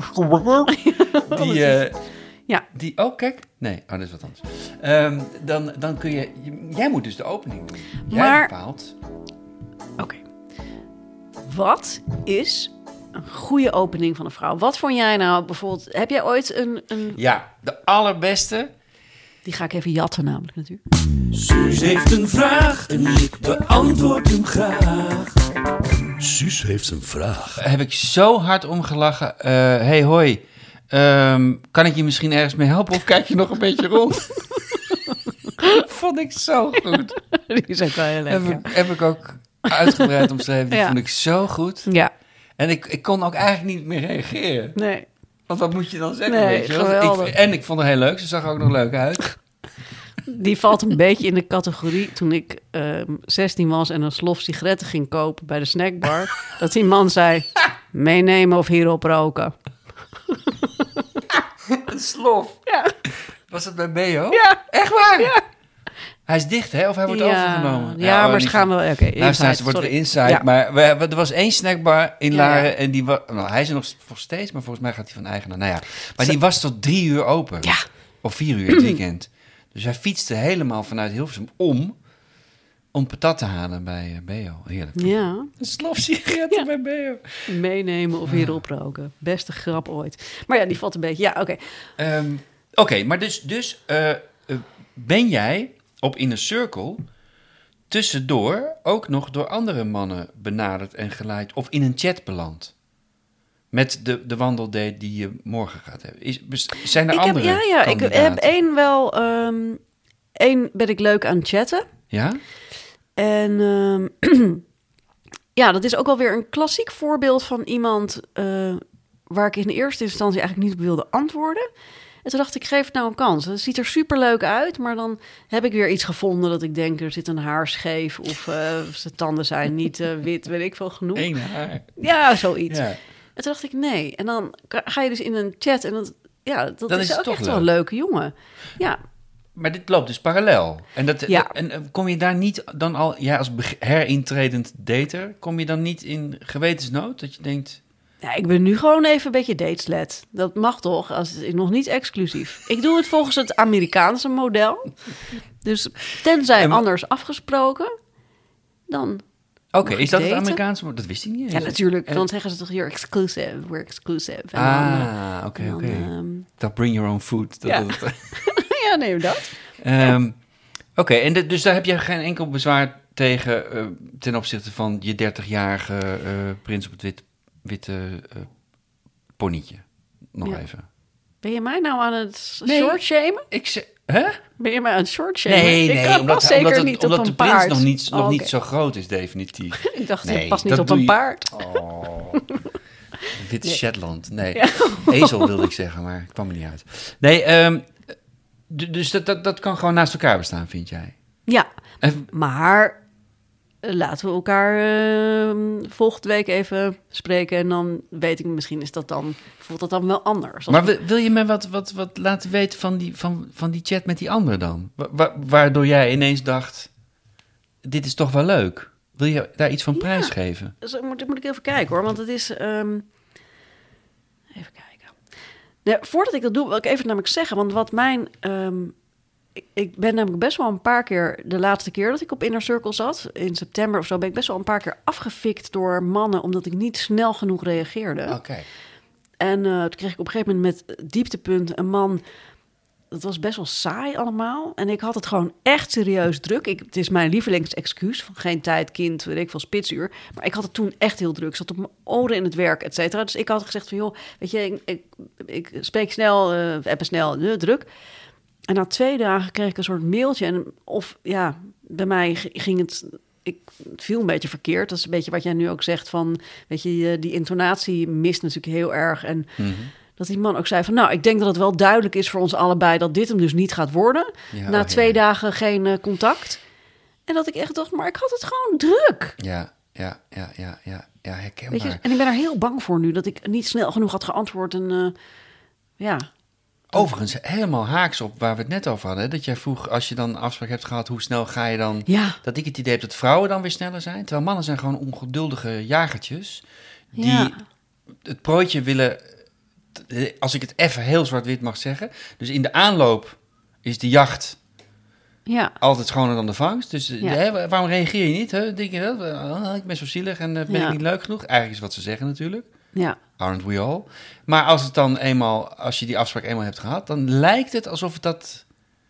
Die, eh, Ja. die... Oh, kijk. Nee, oh, dat is wat anders. Ehm, dan, dan kun je... Jij moet dus de opening doen. Jij Maar- bepaalt... Oké. Wat is een goede opening van een vrouw? Wat vond jij nou bijvoorbeeld... Heb jij ooit een... een Ja, de allerbeste... die ga ik even jatten namelijk natuurlijk. Suus heeft een vraag en ik beantwoord hem graag. Suus heeft een vraag. Heb ik zo hard omgelachen. Eh hey, hoi. Ehm, kan ik je misschien ergens mee helpen of kijk je nog een beetje rond? Vond ik zo goed. Die is ook wel heel leuk, Heb ja. ik, heb ik ook uitgebreid omschreven. Die Ja. vond ik zo goed. Ja, En ik, ik kon ook eigenlijk niet meer reageren. nee. Want wat moet je dan zeggen? Nee, weet je wel? geweldig. Ik, en ik vond haar heel leuk. Ze zag er ook nog leuk uit. Die valt een beetje in de categorie toen ik ehm, zestien was en een slof sigaretten ging kopen bij de snackbar. Dat die man zei, meenemen of hierop roken. Een slof. Ja, Was dat bij Beo? ja, Echt waar? ja. Hij is dicht, hè? Of hij wordt ja, overgenomen? Ja, ja maar oh, ze niet... gaan wel... Oké, okay, nou, het wordt weer inside. Ja. Maar we, we, er was één snackbar in Laren. Ja, ja. En die was... Nou, hij is er nog voor steeds, maar volgens mij gaat hij van eigenaar. Nou ja, maar Zo... die was tot drie uur open. Ja. Of vier uur in het weekend. Dus hij fietste helemaal vanuit Hilversum om... om patat te halen bij uh, Beo. Heerlijk. Ja. Een slof sigaretten ja. bij Beo. Meenemen of weer oproken. Beste grap ooit. Maar ja, die valt een beetje... Ja, oké. Okay. Um, oké, okay, maar dus... dus uh, uh, ben jij op Inner Circle... tussendoor ook nog door andere mannen benaderd en geleid... of in een chat beland? Met de, de wandeldate die je morgen gaat hebben. Is, zijn er ik andere heb, Ja, ja. kandidaten? Ik heb één wel... Um, één ben ik leuk aan het chatten. Ja? En um, ja, dat is ook alweer een klassiek voorbeeld van iemand... Uh, waar ik in eerste instantie eigenlijk niet op wilde antwoorden. En toen dacht ik, geef het nou een kans. Het ziet er superleuk uit, maar dan heb ik weer iets gevonden... dat ik denk, er zit een haar scheef... of uh, zijn tanden zijn niet uh, wit, weet ik veel genoeg. Eén haar. Ja, zoiets. Ja. En toen dacht ik, nee. En dan ga je dus in een chat en dat, ja, dat dan is, is ook toch echt leuk. wel een leuke jongen. Ja. Maar dit loopt dus parallel. En, dat, ja. en kom je daar niet dan al... Ja, als herintredend dater... kom je dan niet in gewetensnood? Dat je denkt... Ja, ik ben nu gewoon even een beetje dateslet. Dat mag toch, als het nog niet exclusief. Ik doe het volgens het Amerikaanse model. Dus tenzij en, anders afgesproken, dan... Oké, okay, is dat daten? Het Amerikaanse model? Dat wist ik niet. Ja, natuurlijk. En... Dan zeggen ze toch hier exclusive, we're exclusive. En ah, oké, oké. Okay. Um... Dat bring your own food. Dat ja. dat het... ja, nee, dat. Um, ja. Oké, okay, en de, dus daar heb je geen enkel bezwaar tegen... Uh, ten opzichte van je dertigjarige uh, prins op het wit, witte uh, ponietje. Nog ja. even. Ben je mij nou aan het nee, short-shamen? Ik zeg... Huh? Ben je mij aan het short-shamen? Nee, ik nee, kan omdat, zeker omdat, het, niet omdat op de een prins paard. nog, niet, nog oh, okay. niet zo groot is, definitief. Ik dacht, nee, je past niet op een je... paard. Oh, witte nee. Shetland. Nee, ja. ezel wilde ik zeggen, maar het kwam er niet uit. Nee, um, d- dus dat, dat, dat kan gewoon naast elkaar bestaan, vind jij? Ja, en... maar... Laten we elkaar uh, volgende week even spreken. En dan weet ik, misschien is dat dan, voelt dat dan wel anders. Maar we... wil je me wat, wat, wat laten weten van die, van, van die chat met die anderen dan? Wa- wa- waardoor jij ineens dacht, dit is toch wel leuk. Wil je daar iets van ja, prijsgeven? Dus moet, moet ik even kijken hoor, want het is... Um... Even kijken. Nee, voordat ik dat doe, wil ik even namelijk zeggen. Want wat mijn... Um... Ik ben namelijk best wel een paar keer... De laatste keer dat ik op Inner Circle zat... in september of zo... ben ik best wel een paar keer afgefikt door mannen... omdat ik niet snel genoeg reageerde. Oké. Okay. En uh, toen kreeg ik op een gegeven moment met dieptepunt... een man... Dat was best wel saai allemaal. En ik had het gewoon echt serieus druk. Ik, het is mijn lievelingsexcuus van geen tijd, kind, weet ik veel, spitsuur. Maar ik had het toen echt heel druk. Ik zat op mijn oren in het werk, et cetera. Dus ik had gezegd van, joh, weet je, ik, ik, ik spreek snel, uh, appen snel, uh, druk... En na twee dagen kreeg ik een soort mailtje. En of ja, bij mij ging het... Ik, het viel een beetje verkeerd. Dat is een beetje wat jij nu ook zegt van... Weet je, die intonatie mist natuurlijk heel erg. En mm-hmm. dat die man ook zei van... Nou, ik denk dat het wel duidelijk is voor ons allebei... dat dit hem dus niet gaat worden. Ja, na twee ja. dagen geen uh, contact. En dat ik echt dacht, maar ik had het gewoon druk. Ja, ja, ja, ja, ja, ja herkenbaar. Weet je, en ik ben er heel bang voor nu... dat ik niet snel genoeg had geantwoord. En uh, ja... Overigens, helemaal haaks op waar we het net over hadden. Hè? Dat jij vroeg, als je dan een afspraak hebt gehad, hoe snel ga je dan... Ja. Dat ik het idee heb dat vrouwen dan weer sneller zijn. Terwijl mannen zijn gewoon ongeduldige jagertjes. Die ja. het prooitje willen... Als ik het even heel zwart-wit mag zeggen. Dus in de aanloop is de jacht ja. altijd schoner dan de vangst. Dus ja. hè, waarom reageer je niet? Hè? Denk je dat? Oh, ik ben zo zielig en uh, ben ja. ik niet leuk genoeg? Eigenlijk is wat ze zeggen natuurlijk. Ja. Aren't we all? Maar als het dan eenmaal, als je die afspraak eenmaal hebt gehad, dan lijkt het alsof het dat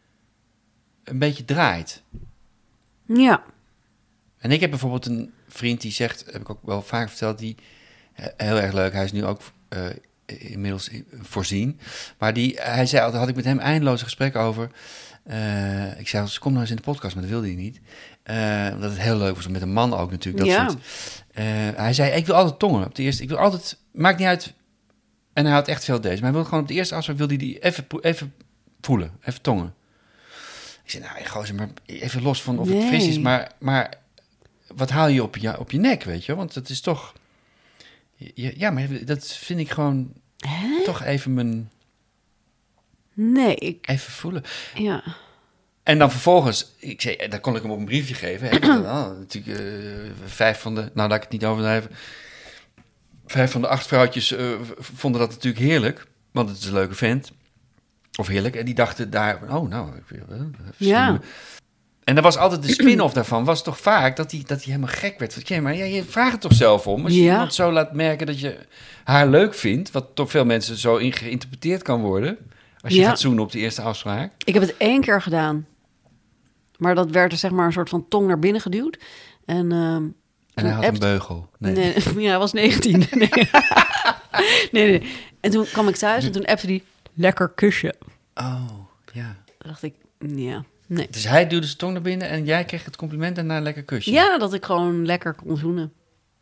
een beetje draait. Ja. En ik heb bijvoorbeeld een vriend die zegt, heb ik ook wel vaak verteld, die heel erg leuk, hij is nu ook uh, inmiddels voorzien, maar die, hij zei altijd, had ik met hem eindeloze gesprekken over. Uh, ik zei, kom nou eens in de podcast, maar dat wilde hij niet. Uh, omdat het heel leuk was, met een man ook natuurlijk. Dat ja. soort, uh, hij zei, ik wil altijd tongen op de eerste. Ik wil altijd, maakt niet uit. En hij had echt veel deze. Maar hij wilde gewoon op de eerste afspraak, wilde hij die even, even voelen, even tongen. Ik zei, nou, gozer, maar even los van of nee. het fris is. Maar, maar wat haal je op je, op je nek, weet je? Want het is toch... Ja, maar dat vind ik gewoon Hè? toch even mijn... Nee, ik... Even voelen. Ja. En dan vervolgens, ik zei, dan kon ik hem op een briefje geven. Hè. Dan, oh, natuurlijk, uh, vijf van de, nou laat ik het niet overdrijven. Vijf van de acht vrouwtjes uh, vonden dat natuurlijk heerlijk. Want het is een leuke vent. Of heerlijk. En die dachten daar, oh nou, ik wil uh, Ja. En dat was altijd de spin-off daarvan, was toch vaak dat hij, dat hij helemaal gek werd. Ja, maar ja, je vraagt het toch zelf om. Als je Ja. iemand zo laat merken dat je haar leuk vindt, wat door veel mensen zo in geïnterpreteerd kan worden, als je Ja. gaat zoenen op de eerste afspraak. Ik heb het één keer gedaan. Maar dat werd er zeg maar een soort van tong naar binnen geduwd. En, ehm, En toen hij had appt- een beugel. Nee. Nee, ja, hij was negentien. Nee. nee, nee. En toen kwam ik thuis en toen appte hij, lekker kusje. Oh, ja. Toen dacht ik, ja, nee. Dus hij duwde zijn tong naar binnen en jij kreeg het compliment en daarna een lekker kusje. Ja, dat ik gewoon lekker kon zoenen.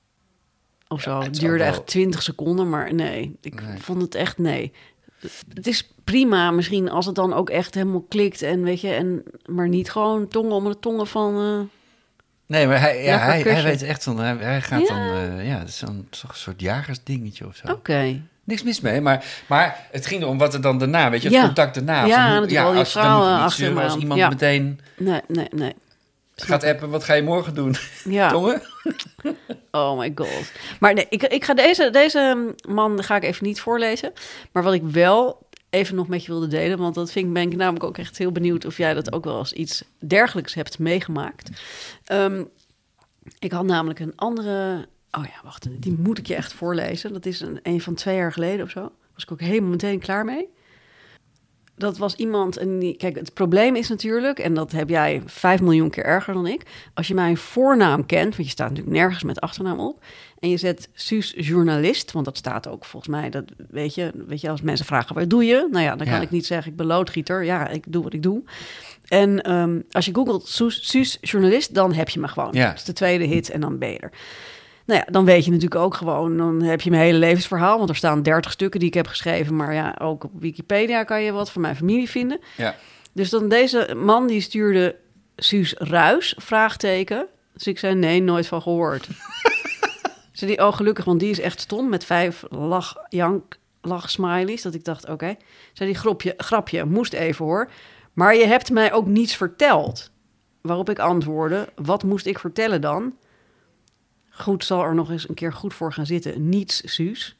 Of zo. Ja, het het is duurde ook wel- echt twintig seconden, maar nee. Ik Nee. vond het echt nee. Het is prima misschien als het dan ook echt helemaal klikt en weet je, en, maar niet gewoon tongen om de tongen van... eh, Nee, maar hij, ja, Lekker hij, hij kusje. weet echt van, hij, hij gaat Ja. dan, uh, ja, het is zo'n toch een soort jagersdingetje of zo. Oké. Niks mis mee, maar, maar het ging erom wat er dan daarna, weet je, het Ja. contact daarna. Ja, van hoe- natuurlijk al die als je- dan moet je vrouwen niet achter zeuren me als aan. iemand Ja. meteen Nee, nee, nee. gaat appen, wat ga je morgen doen? Ja. Tongen? Oh my god. Maar nee, ik, ik ga deze, deze man ga ik even niet voorlezen. Maar wat ik wel even nog met je wilde delen, want dat vind ik, ben ik namelijk ook echt heel benieuwd of jij dat ook wel eens iets dergelijks hebt meegemaakt. Ehm, ik had namelijk een andere... Oh ja, wacht, die moet ik je echt voorlezen. Dat is een, een van twee jaar geleden of zo. Was ik ook helemaal meteen klaar mee. Dat was iemand, en die, kijk, het probleem is natuurlijk, en dat heb jij vijf miljoen keer erger dan ik, als je mijn voornaam kent, want je staat natuurlijk nergens met achternaam op, en je zet Suus journalist, want dat staat ook volgens mij, dat weet je, weet je, als mensen vragen, wat doe je? Nou ja, dan kan Ja. ik niet zeggen, ik ben loodgieter. Ja, ik doe wat ik doe. En ehm, als je googelt Suus, Suus journalist, dan heb je me gewoon. Ja. Dat is de tweede hit en dan ben je er. Nou ja, dan weet je natuurlijk ook gewoon, dan heb je mijn hele levensverhaal, want er staan dertig stukken die ik heb geschreven, maar ja, ook op Wikipedia kan je wat van mijn familie vinden. Ja. Dus dan deze man die stuurde Suus Ruis, vraagteken. Dus ik zei nee, nooit van gehoord. Ze die, oh gelukkig, want die is echt stom met vijf lach, jank, lach smileys. Dat ik dacht, oké. Zei die grapje, grapje, moest even hoor. Maar je hebt mij ook niets verteld. Waarop ik antwoordde, wat moest ik vertellen dan? Goed, zal er nog eens een keer goed voor gaan zitten. Niets, Suus.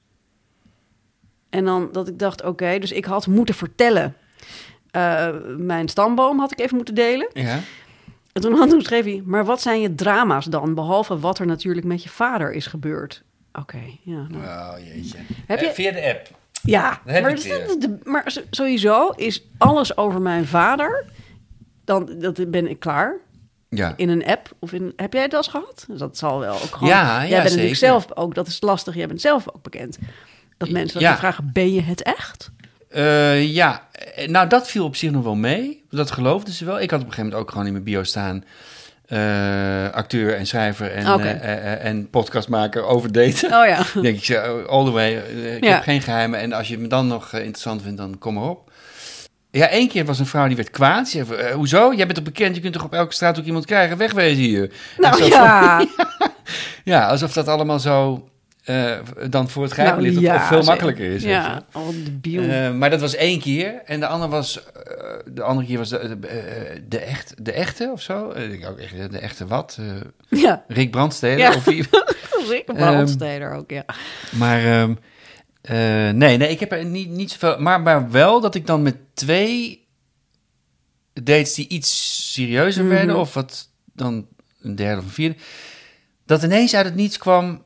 En dan dat ik dacht, oké, dus ik had moeten vertellen. Uh, mijn stamboom had ik even moeten delen. Ja. En toen, toen schreef hij, maar wat zijn je drama's dan? Behalve wat er natuurlijk met je vader is gebeurd. Oké, okay, ja. Nou. Oh, jeetje. Heb je... Eh, via de app. Ja, Dat heb maar, ik weer. de, de, maar sowieso is alles over mijn vader, dan dat ben ik klaar. Ja. In een app, of in, heb jij het al eens gehad? Dat zal wel ook gewoon. Ja, ja, jij bent natuurlijk zeker. zelf ook, dat is lastig, jij bent zelf ook bekend. Dat mensen dat Ja. je vragen, ben je het echt? Uh, ja, nou dat viel op zich nog wel mee. Dat geloofden ze wel. Ik had op een gegeven moment ook gewoon in mijn bio staan... Uh, acteur en schrijver en, okay. uh, uh, en podcastmaker over daten. Oh ja. Denk ik, uh, all the way. Uh, ik ja. heb geen geheimen. En als je me dan nog uh, interessant vindt, dan kom maar op. Ja, één keer was een vrouw die werd kwaad. Ze zei, uh, hoezo? Jij bent toch bekend? Je kunt toch op elke straat ook iemand krijgen? Wegwezen hier. Nou zo ja. Van, ja. Ja, alsof dat allemaal zo... Uh, dan voor het grijpen nou, ligt, ja, of veel makkelijker is. Ja, al de bio. Uh, maar dat was één keer. En de andere was... Uh, de andere keer was de, de, uh, de, echt, de echte of zo. Uh, ik ook echt, de echte wat? Uh, ja. Rick Brandsteder? Ja. Of wie? Rick Brandsteder um, ook, ja. Maar um, uh, nee, nee, ik heb er niet, niet zoveel... Maar, maar wel dat ik dan met twee dates die iets serieuzer mm-hmm. werden... of wat dan een derde of een vierde... dat ineens uit het niets kwam...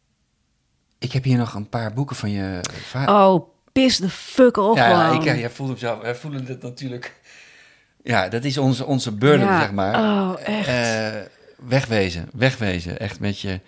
Ik heb hier nog een paar boeken van je vader. Oh, pis de fuck off. Ja, ik, ja, jij voelt hem zelf. Wij voelen het natuurlijk. Ja, dat is onze, onze burden, ja. zeg maar. Oh, echt. Uh, wegwezen, wegwezen. Echt met je...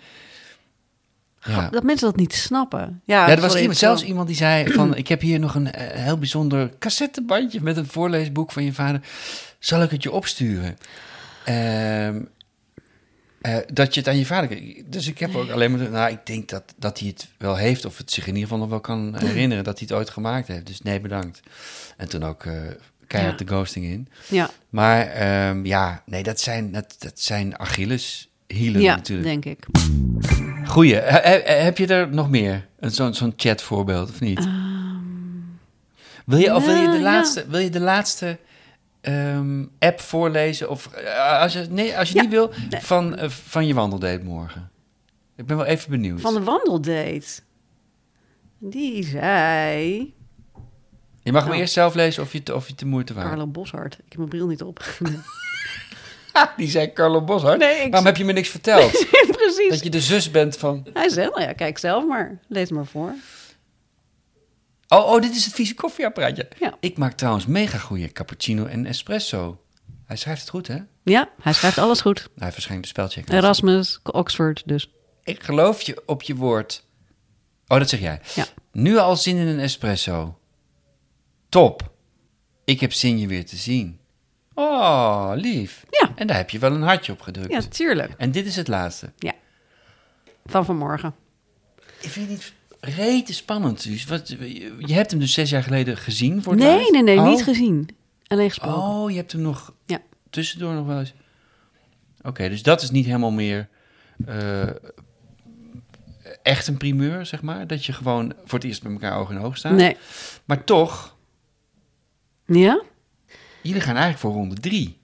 Ja. Dat mensen dat niet snappen. Ja, ja er was iemand, zelfs iemand die zei van... ik heb hier nog een uh, heel bijzonder cassettebandje... met een voorleesboek van je vader. Zal ik het je opsturen? Uh, Uh, dat je het aan je vader... Dus ik heb ook alleen maar... Nou, ik denk dat, dat hij het wel heeft... of het zich in ieder geval nog wel kan herinneren... dat hij het ooit gemaakt heeft. Dus nee, bedankt. En toen ook uh, keihard ja. de ghosting in. Ja. Maar um, ja, nee, dat zijn, dat, dat zijn Achilleshielen ja, natuurlijk. denk ik. Goeie. He, he, heb je er nog meer? Zo'n zo'n chatvoorbeeld, of niet? Um, wil, je, of wil je de uh, laatste... Ja. Wil je de laatste um, app voorlezen? Of uh, als je, nee, als je Ja. niet wil, Nee. van, uh, van je wandeldate morgen. Ik ben wel even benieuwd. Van de wandeldate. Die zei... Je mag hem Nou. eerst zelf lezen of je, te, of je te moeite waard. Carlo Boshart. Ik heb mijn bril niet op. Die zei Carlo Boshart. Nee, ik- Waarom heb je me niks verteld? Precies. Dat je de zus bent van... Hij zegt, nou ja, kijk zelf maar. Lees maar voor. Oh, oh, dit is het vieze koffieapparaatje. Ja. Ik maak trouwens mega goede cappuccino en espresso. Hij schrijft het goed, hè? Ja, hij schrijft alles goed. Hij heeft waarschijnlijk de spelcheck. Erasmus, Oxford dus. Ik geloof je op je woord. Oh, dat zeg jij. Ja. Nu al zin in een espresso. Top. Ik heb zin je weer te zien. Oh, lief. Ja. En daar heb je wel een hartje op gedrukt. Ja, tuurlijk. En dit is het laatste. Ja. Van vanmorgen. Ik vind het niet rete spannend. Suus. Wat, je hebt hem dus zes jaar geleden gezien voor het Nee, laatst? nee, nee, Oh. niet gezien. Alleen gesproken. Oh, je hebt hem nog Ja. tussendoor nog wel eens... Oké, dus dat is niet helemaal meer... eh, echt een primeur, zeg maar. Dat je gewoon voor het eerst met elkaar oog in oog staat. Nee. Maar toch, Ja? jullie gaan eigenlijk voor ronde drie.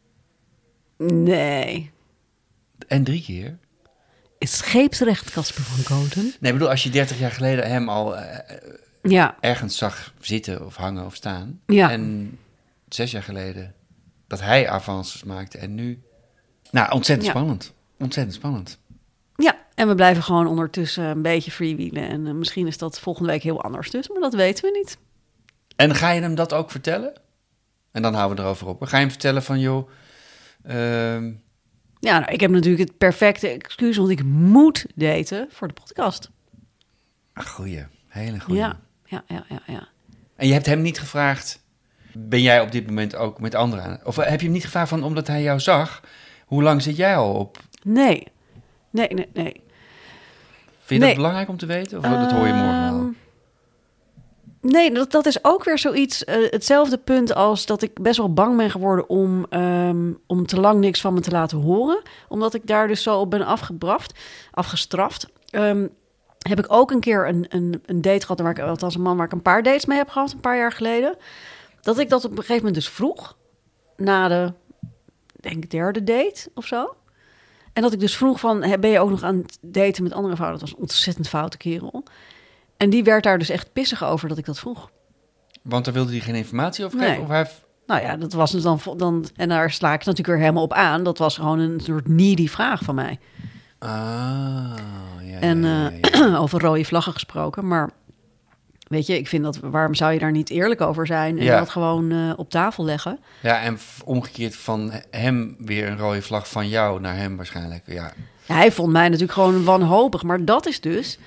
Nee. En drie keer. Is scheepsrecht Casper van Koten? Nee, ik bedoel, als je dertig jaar geleden hem al eh, Ja. ergens zag zitten of hangen of staan. Ja. En zes jaar geleden dat hij avances maakte. En nu... Nou, ontzettend Ja. spannend. Ontzettend spannend. Ja, en we blijven gewoon ondertussen een beetje freewheelen. En uh, misschien is dat volgende week heel anders dus, maar dat weten we niet. En ga je hem dat ook vertellen? En dan houden we erover op. Ga je hem vertellen van, joh... ehm, Ja, nou, ik heb natuurlijk het perfecte excuus, want ik moet daten voor de podcast. Een goeie, hele goeie. Ja, ja, ja, ja, ja. En je hebt hem niet gevraagd, ben jij op dit moment ook met anderen aan? Of heb je hem niet gevraagd van, omdat hij jou zag, hoe lang zit jij al op? Nee, nee, nee, nee. Vind je Nee. dat belangrijk om te weten? Of dat hoor je morgen wel? Ehm, Nee, dat, dat is ook weer zoiets, uh, hetzelfde punt als dat ik best wel bang ben geworden om, um, om te lang niks van me te laten horen. Omdat ik daar dus zo op ben afgebraft, afgestraft. Um, heb ik ook een keer een, een, een date gehad, waar ik, althans een man waar ik een paar dates mee heb gehad, een paar jaar geleden. Dat ik dat op een gegeven moment dus vroeg, na de, denk ik, derde date of zo. En dat ik dus vroeg van, hè, ben je ook nog aan het daten met andere vrouwen? Dat was een ontzettend foute kerel. En die werd daar dus echt pissig over dat ik dat vroeg. Want daar wilde hij geen informatie over Nee. geven? Of hij... Nou ja, dat was dus dan, dan... En daar sla ik natuurlijk weer helemaal op aan. Dat was gewoon een soort needy vraag van mij. Ah, ja, En ja, eh, ja, ja. over rode vlaggen gesproken. Maar weet je, ik vind dat... Waarom zou je daar niet eerlijk over zijn? En Ja. dat gewoon uh, op tafel leggen? Ja, en f- omgekeerd van hem weer een rode vlag van jou naar hem waarschijnlijk. Ja. Ja, hij vond mij natuurlijk gewoon wanhopig. Maar dat is dus...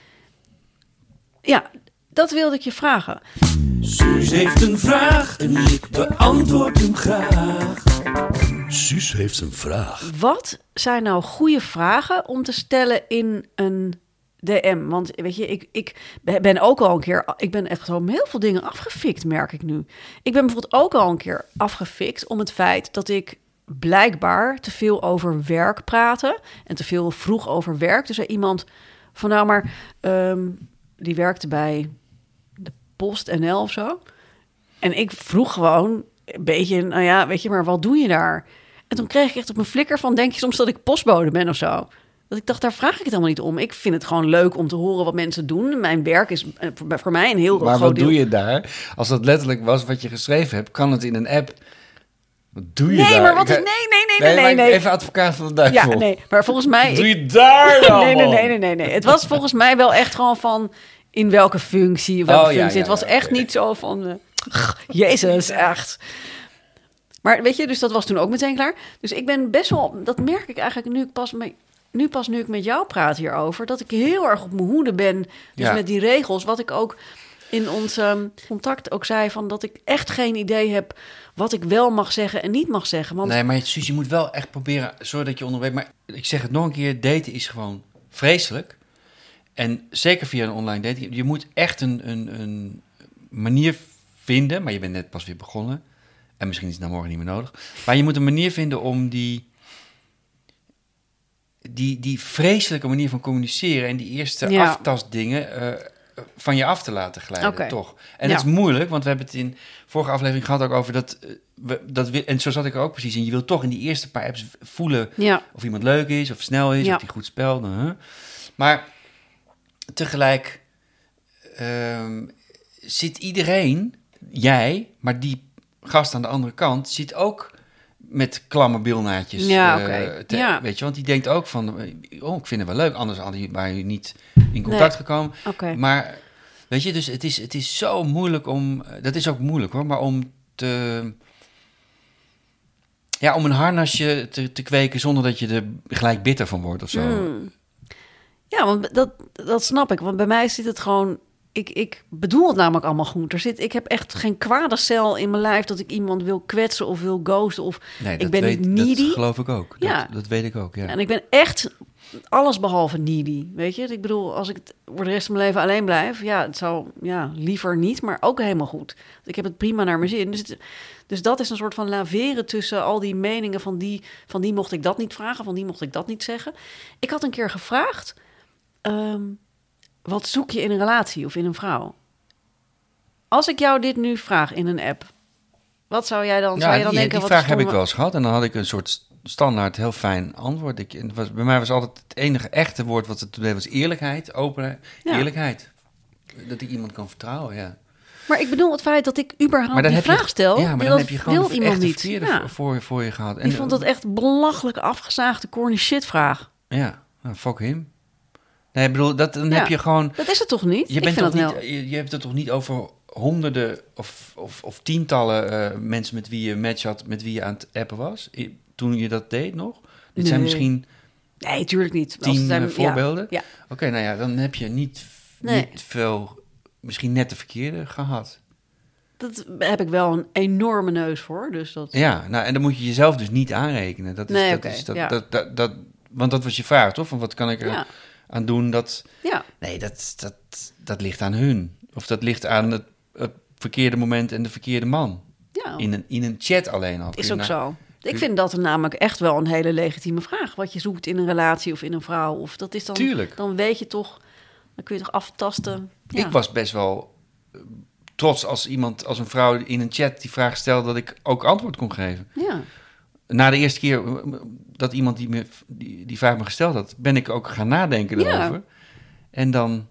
Ja, dat wilde ik je vragen. Suus heeft een vraag en ik beantwoord hem graag. Suus heeft een vraag. Wat zijn nou goede vragen om te stellen in een D M? Want weet je, ik, ik ben ook al een keer... Ik ben echt zo heel veel dingen afgefikt, merk ik nu. Ik ben bijvoorbeeld ook al een keer afgefikt om het feit dat ik blijkbaar te veel over werk praatte en te veel vroeg over werk. Dus er iemand van, nou maar, um, die werkte bij de Post N L of zo. En ik vroeg gewoon een beetje, nou ja, weet je, maar wat doe je daar? En toen kreeg ik echt op mijn flikker van, denk je soms dat ik postbode ben of zo? Dat ik dacht, daar vraag ik het helemaal niet om. Ik vind het gewoon leuk om te horen wat mensen doen. Mijn werk is voor mij een heel Maar groot wat deel. doe je daar? Als dat letterlijk was wat je geschreven hebt, kan het in een app. Wat doe je Nee, daar? maar wat is... Ik- Nee, nee, nee, nee, nee. maar nee. Even advocaat van de duivel. Ja, nee, maar volgens mij... Wat doe je daar dan? nee, nee, nee, nee, nee, nee. Het was volgens mij wel echt gewoon van... in welke functie, welke Oh, ja, functie. ja, het was ja, echt oké. niet zo van... Uh, Jezus, echt. Maar weet je, dus dat was toen ook meteen klaar. Dus ik ben best wel... Dat merk ik eigenlijk nu ik pas... Met, nu pas nu ik met jou praat hierover... dat ik heel erg op mijn hoede ben. Dus Ja. met die regels. Wat ik ook in ons um, contact ook zei... van dat ik echt geen idee heb... wat ik wel mag zeggen en niet mag zeggen. Want Nee, maar Suus, je moet wel echt proberen... Sorry dat je onderbreekt, maar ik zeg het nog een keer. Daten is gewoon vreselijk. En zeker via een online dating. Je moet echt een, een, een manier vinden... maar je bent net pas weer begonnen... en misschien is het nou morgen niet meer nodig... maar je moet een manier vinden om die... die, die vreselijke manier van communiceren... en die eerste Ja. aftastdingen... Uh, van je af te laten glijden, Okay. toch? En Ja. dat is moeilijk, want we hebben het in vorige aflevering gehad ook over dat... Uh, we, dat we, en zo zat ik er ook precies in. Je wil toch in die eerste paar apps voelen Ja. of iemand leuk is, of snel is, Ja. of die goed spelt. Uh-huh. Maar tegelijk um, zit iedereen, jij, maar die gast aan de andere kant zit ook met klamme bilnaadjes. Ja, uh, oké. te- Ja. Weet je, want die denkt ook van, oh, ik vind het wel leuk, anders hadden je, waren je niet in contact Nee. gekomen. Oké. Maar weet je, dus het is, het is zo moeilijk om, dat is ook moeilijk hoor, maar om te, ja, om een harnasje te, te kweken zonder dat je er gelijk bitter van wordt of zo. Mm. Ja, want dat, dat snap ik. Want bij mij zit het gewoon... Ik, ik bedoel het namelijk allemaal goed. Er zit, ik heb echt geen kwade cel in mijn lijf... dat ik iemand wil kwetsen of wil ghosten. Of Nee, ik dat ben weet, niet needy. Dat geloof ik ook. Ja. Dat, dat weet ik ook, ja. En ik ben echt alles behalve needy, weet je? Ik bedoel, als ik het voor de rest van mijn leven alleen blijf... ja, het zou ja, liever niet, maar ook helemaal goed. Ik heb het prima naar mijn zin. Dus, het, dus dat is een soort van laveren tussen al die meningen... Van die, van die mocht ik dat niet vragen, van die mocht ik dat niet zeggen. Ik had een keer gevraagd... Um, wat zoek je in een relatie of in een vrouw? Als ik jou dit nu vraag in een app... wat zou jij dan, Ja, zou je dan die, denken... die wat vraag heb ik stomme- wel eens gehad. En dan had ik een soort standaard heel fijn antwoord. Ik, het was, bij mij was altijd het enige echte woord wat het toen deed... was eerlijkheid, openheid. Ja. Eerlijkheid. Dat ik iemand kan vertrouwen, ja. Maar ik bedoel het feit dat ik überhaupt Maar dan die heb je, vraag stel... ja, maar dat dan heb je gewoon wil de iemand echte niet. verkeerde Ja. voor, voor, voor je gehad. Die vond dat echt belachelijk afgezaagde corny shit vraag. Ja, nou, fuck him. Nee, ik bedoel, dat, dan Ja. heb je gewoon... Dat is het toch niet? Je, Ik bent vind toch dat niet, wel- je, je hebt het toch niet over honderden of, of, of tientallen uh, mensen met wie je een match had, met wie je aan het appen was, I, toen je dat deed nog? Dit Nee. zijn misschien Nee, tuurlijk niet. Als tien het zijn- uh, voorbeelden? Ja, Oké, okay, nou ja, dan heb je niet, Nee. niet veel, misschien net de verkeerde gehad. ja, dat heb ik wel een enorme neus voor. Dus dat... Ja, nou, en dan moet je jezelf dus niet aanrekenen. Dat is, Nee, dat oké, is, dat, ja. dat, dat, dat, want dat was je vraag, toch? Van wat kan ik er Ja. aan doen dat... Ja, Nee, dat, dat, dat ligt aan hun. Of dat ligt aan het, het verkeerde moment en de verkeerde man. ja. In een, in een chat alleen al. is Kun je ook na- zo. Ik vind dat namelijk echt wel een hele legitieme vraag. Wat je zoekt in een relatie of in een vrouw. Of dat is dan, Tuurlijk. dan weet je toch, dan kun je toch aftasten. Ja. Ik was best wel eh, trots als iemand, als een vrouw in een chat die vraag stelde, dat ik ook antwoord kon geven. Ja, Na de eerste keer eh, dat iemand die, me, die, die vraag me gesteld had, ben ik ook gaan nadenken Ja. erover. En dan,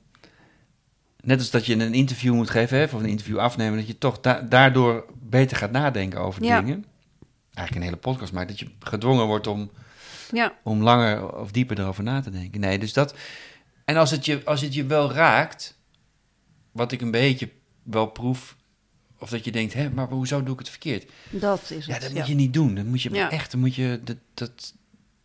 net als dat je een interview moet geven, hè, of een interview afnemen, dat je toch da- daardoor beter gaat nadenken over Ja. dingen. Eigenlijk een hele podcast maakt, dat je gedwongen wordt om, ja, om langer of dieper erover na te denken. Nee, dus dat... En als het je, als het je wel raakt, wat ik een beetje wel proef, of dat je denkt, hè, maar hoezo doe ik het verkeerd? dat is Ja, het. dat ja. moet je niet doen. Dat moet je Ja. echt, dan moet je... Dat, dat,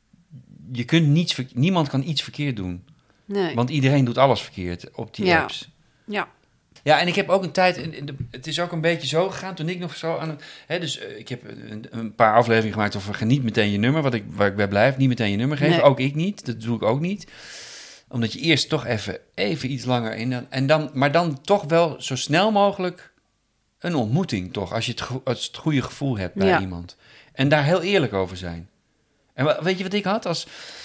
je kunt niets, ver- niemand kan iets verkeerd doen. Nee. Want iedereen doet alles verkeerd op die Ja. apps. Ja, Ja, en ik heb ook een tijd... In, in de, het is ook een beetje zo gegaan toen ik nog zo aan het... Hè, dus uh, ik heb een, een paar afleveringen gemaakt over geniet meteen je nummer, wat ik, waar ik bij blijf. Niet meteen je nummer geven. Nee. Ook ik niet. Dat doe ik ook niet. Omdat je eerst toch even, even iets langer in... En dan, maar dan toch wel zo snel mogelijk een ontmoeting, toch? Als je het, go- als het goede gevoel hebt bij Ja. iemand. En daar heel eerlijk over zijn. En wa- weet je wat ik had? Als,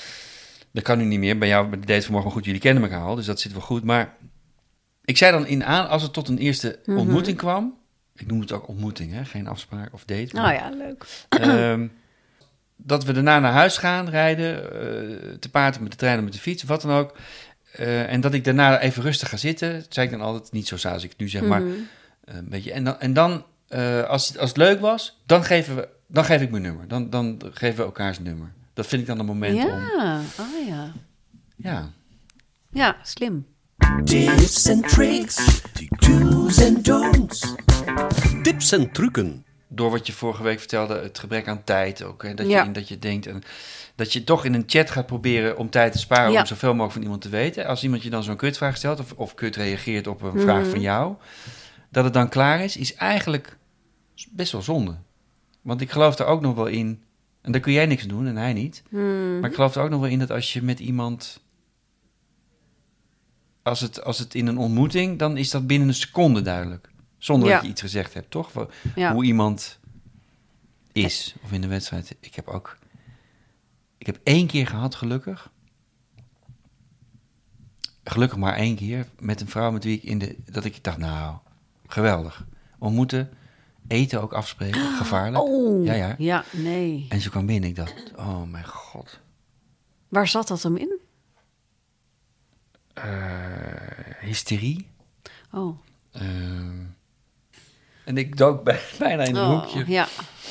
dat kan nu niet meer. Bij jou bij de date vanmorgen, maar goed, jullie kennen elkaar al, dus dat zit wel goed. Maar ik zei dan in aan, als het tot een eerste Mhm. ontmoeting kwam... Ik noem het ook ontmoeting, hè? Geen afspraak of date. nou ja, leuk. Ehm, dat we daarna naar huis gaan rijden, eh, te paard, met de trein of met de fiets, of wat dan ook. Eh, en dat ik daarna even rustig ga zitten. Dat zei ik dan altijd, niet zo saai als ik het nu zeg, maar Mhm. eh, een beetje. En dan, en dan eh, als, het, als het leuk was, dan, geven we, dan geef ik mijn nummer. Dan, dan geven we elkaars nummer. Dat vind ik dan een moment om... Ja, oh ja. Ja, Ja, slim. Tips en tricks, do's en don'ts. Tips en trucken. door wat je vorige week vertelde, het gebrek aan tijd ook. Hè, dat, Ja. je, dat je denkt, en, dat je toch in een chat gaat proberen om tijd te sparen... Ja. om zoveel mogelijk van iemand te weten. Als iemand je dan zo'n kutvraag stelt of, of kut reageert op een vraag Mhm. van jou... dat het dan klaar is, is eigenlijk best wel zonde. Want ik geloof er ook nog wel in... en daar kun jij niks aan doen en hij niet... Hmm. maar ik geloof er ook nog wel in dat als je met iemand... Als het, als het in een ontmoeting, dan is dat binnen een seconde duidelijk. Zonder Ja. dat je iets gezegd hebt, toch? Wa- Ja. Hoe iemand is. Of in de wedstrijd. Ik heb ook... Ik heb één keer gehad, gelukkig. gelukkig maar één keer met een vrouw met wie ik in de... Dat ik dacht, nou, geweldig. Ontmoeten, eten ook afspreken, gevaarlijk. Oh, ja, ja. ja, nee. En ze kwam binnen, ik dacht, oh mijn god. Waar zat dat hem in? Uh, hysterie. Oh. Uh, en ik dook bij, bijna in een oh, hoekje. Ja.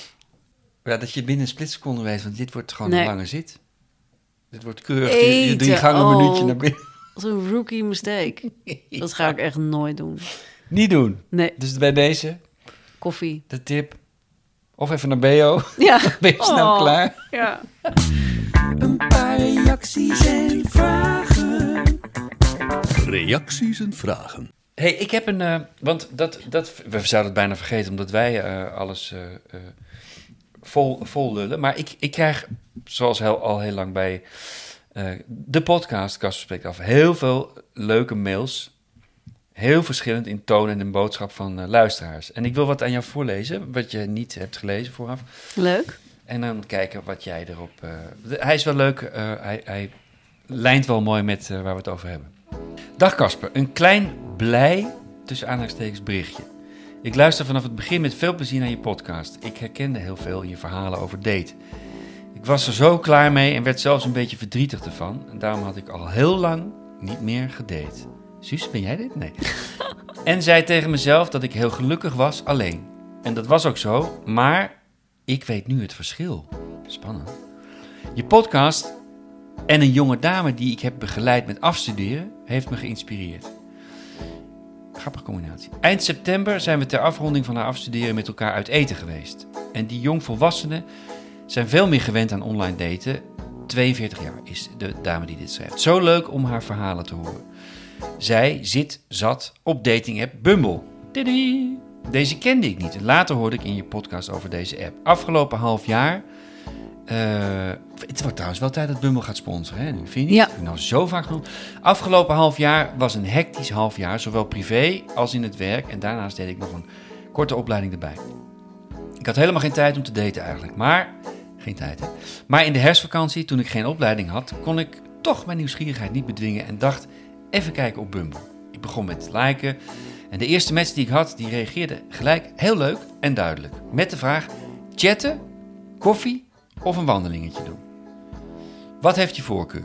Ja, dat je binnen een splitseconde weet, want dit wordt gewoon nee. een lange zit. Dit wordt keurig Eten, je drie gangen oh, minuutje naar binnen. Wat een rookie mistake. Dat ga ik echt nooit doen. Niet doen. Nee. Dus bij deze, Koffie. de tip. Of even naar B O. Ja. Ben je snel Oh, klaar? Ja. Een paar reacties en vragen. Reacties en vragen. Hey, ik heb een... Uh, want dat, dat, we zouden het bijna vergeten, omdat wij uh, alles uh, uh, vol, vol lullen. Maar ik, ik krijg, zoals heel, al heel lang bij uh, de podcast, Kasper Spreekt Af, heel veel leuke mails. Heel verschillend in toon en in boodschap van uh, luisteraars. En ik wil wat aan jou voorlezen, wat je niet hebt gelezen vooraf. Leuk. En dan kijken wat jij erop... Uh, hij is wel leuk, uh, hij, hij lijnt wel mooi met uh, waar we het over hebben. Dag Kasper, een klein blij, tussen aanhalingstekens, berichtje. Ik luister vanaf het begin met veel plezier naar je podcast. Ik herkende heel veel in je verhalen over daten. Ik was er zo klaar mee en werd zelfs een beetje verdrietig ervan. En daarom had ik al heel lang niet meer gedate. Suus, ben jij dit? Nee. En zei tegen mezelf dat ik heel gelukkig was alleen. En dat was ook zo, maar ik weet nu het verschil. Spannend. Je podcast en een jonge dame die ik heb begeleid met afstuderen, heeft me geïnspireerd. Grappige combinatie. Eind september zijn we ter afronding van haar afstuderen met elkaar uit eten geweest. En die jongvolwassenen zijn veel meer gewend aan online daten. tweeënveertig jaar is de dame die dit schrijft. Zo leuk om haar verhalen te horen. Zij zit zat op dating-app Bumble. Didi. Deze kende ik niet. Later hoorde ik in je podcast over deze app. Afgelopen half jaar... Uh, het wordt trouwens wel tijd dat Bumble gaat sponsoren, hè? Nu, vind je niet? Ja. Ik heb nou zo vaak genoemd. Afgelopen half jaar was een hectisch half jaar, zowel privé als in het werk. En daarnaast deed ik nog een korte opleiding erbij. Ik had helemaal geen tijd om te daten eigenlijk. Maar, geen tijd hè. Maar in de herfstvakantie, toen ik geen opleiding had, kon ik toch mijn nieuwsgierigheid niet bedwingen. En dacht, even kijken op Bumble. Ik begon met liken. En de eerste match die ik had, die reageerde gelijk heel leuk en duidelijk. Met de vraag, chatten, koffie of een wandelingetje doen. Wat heeft je voorkeur?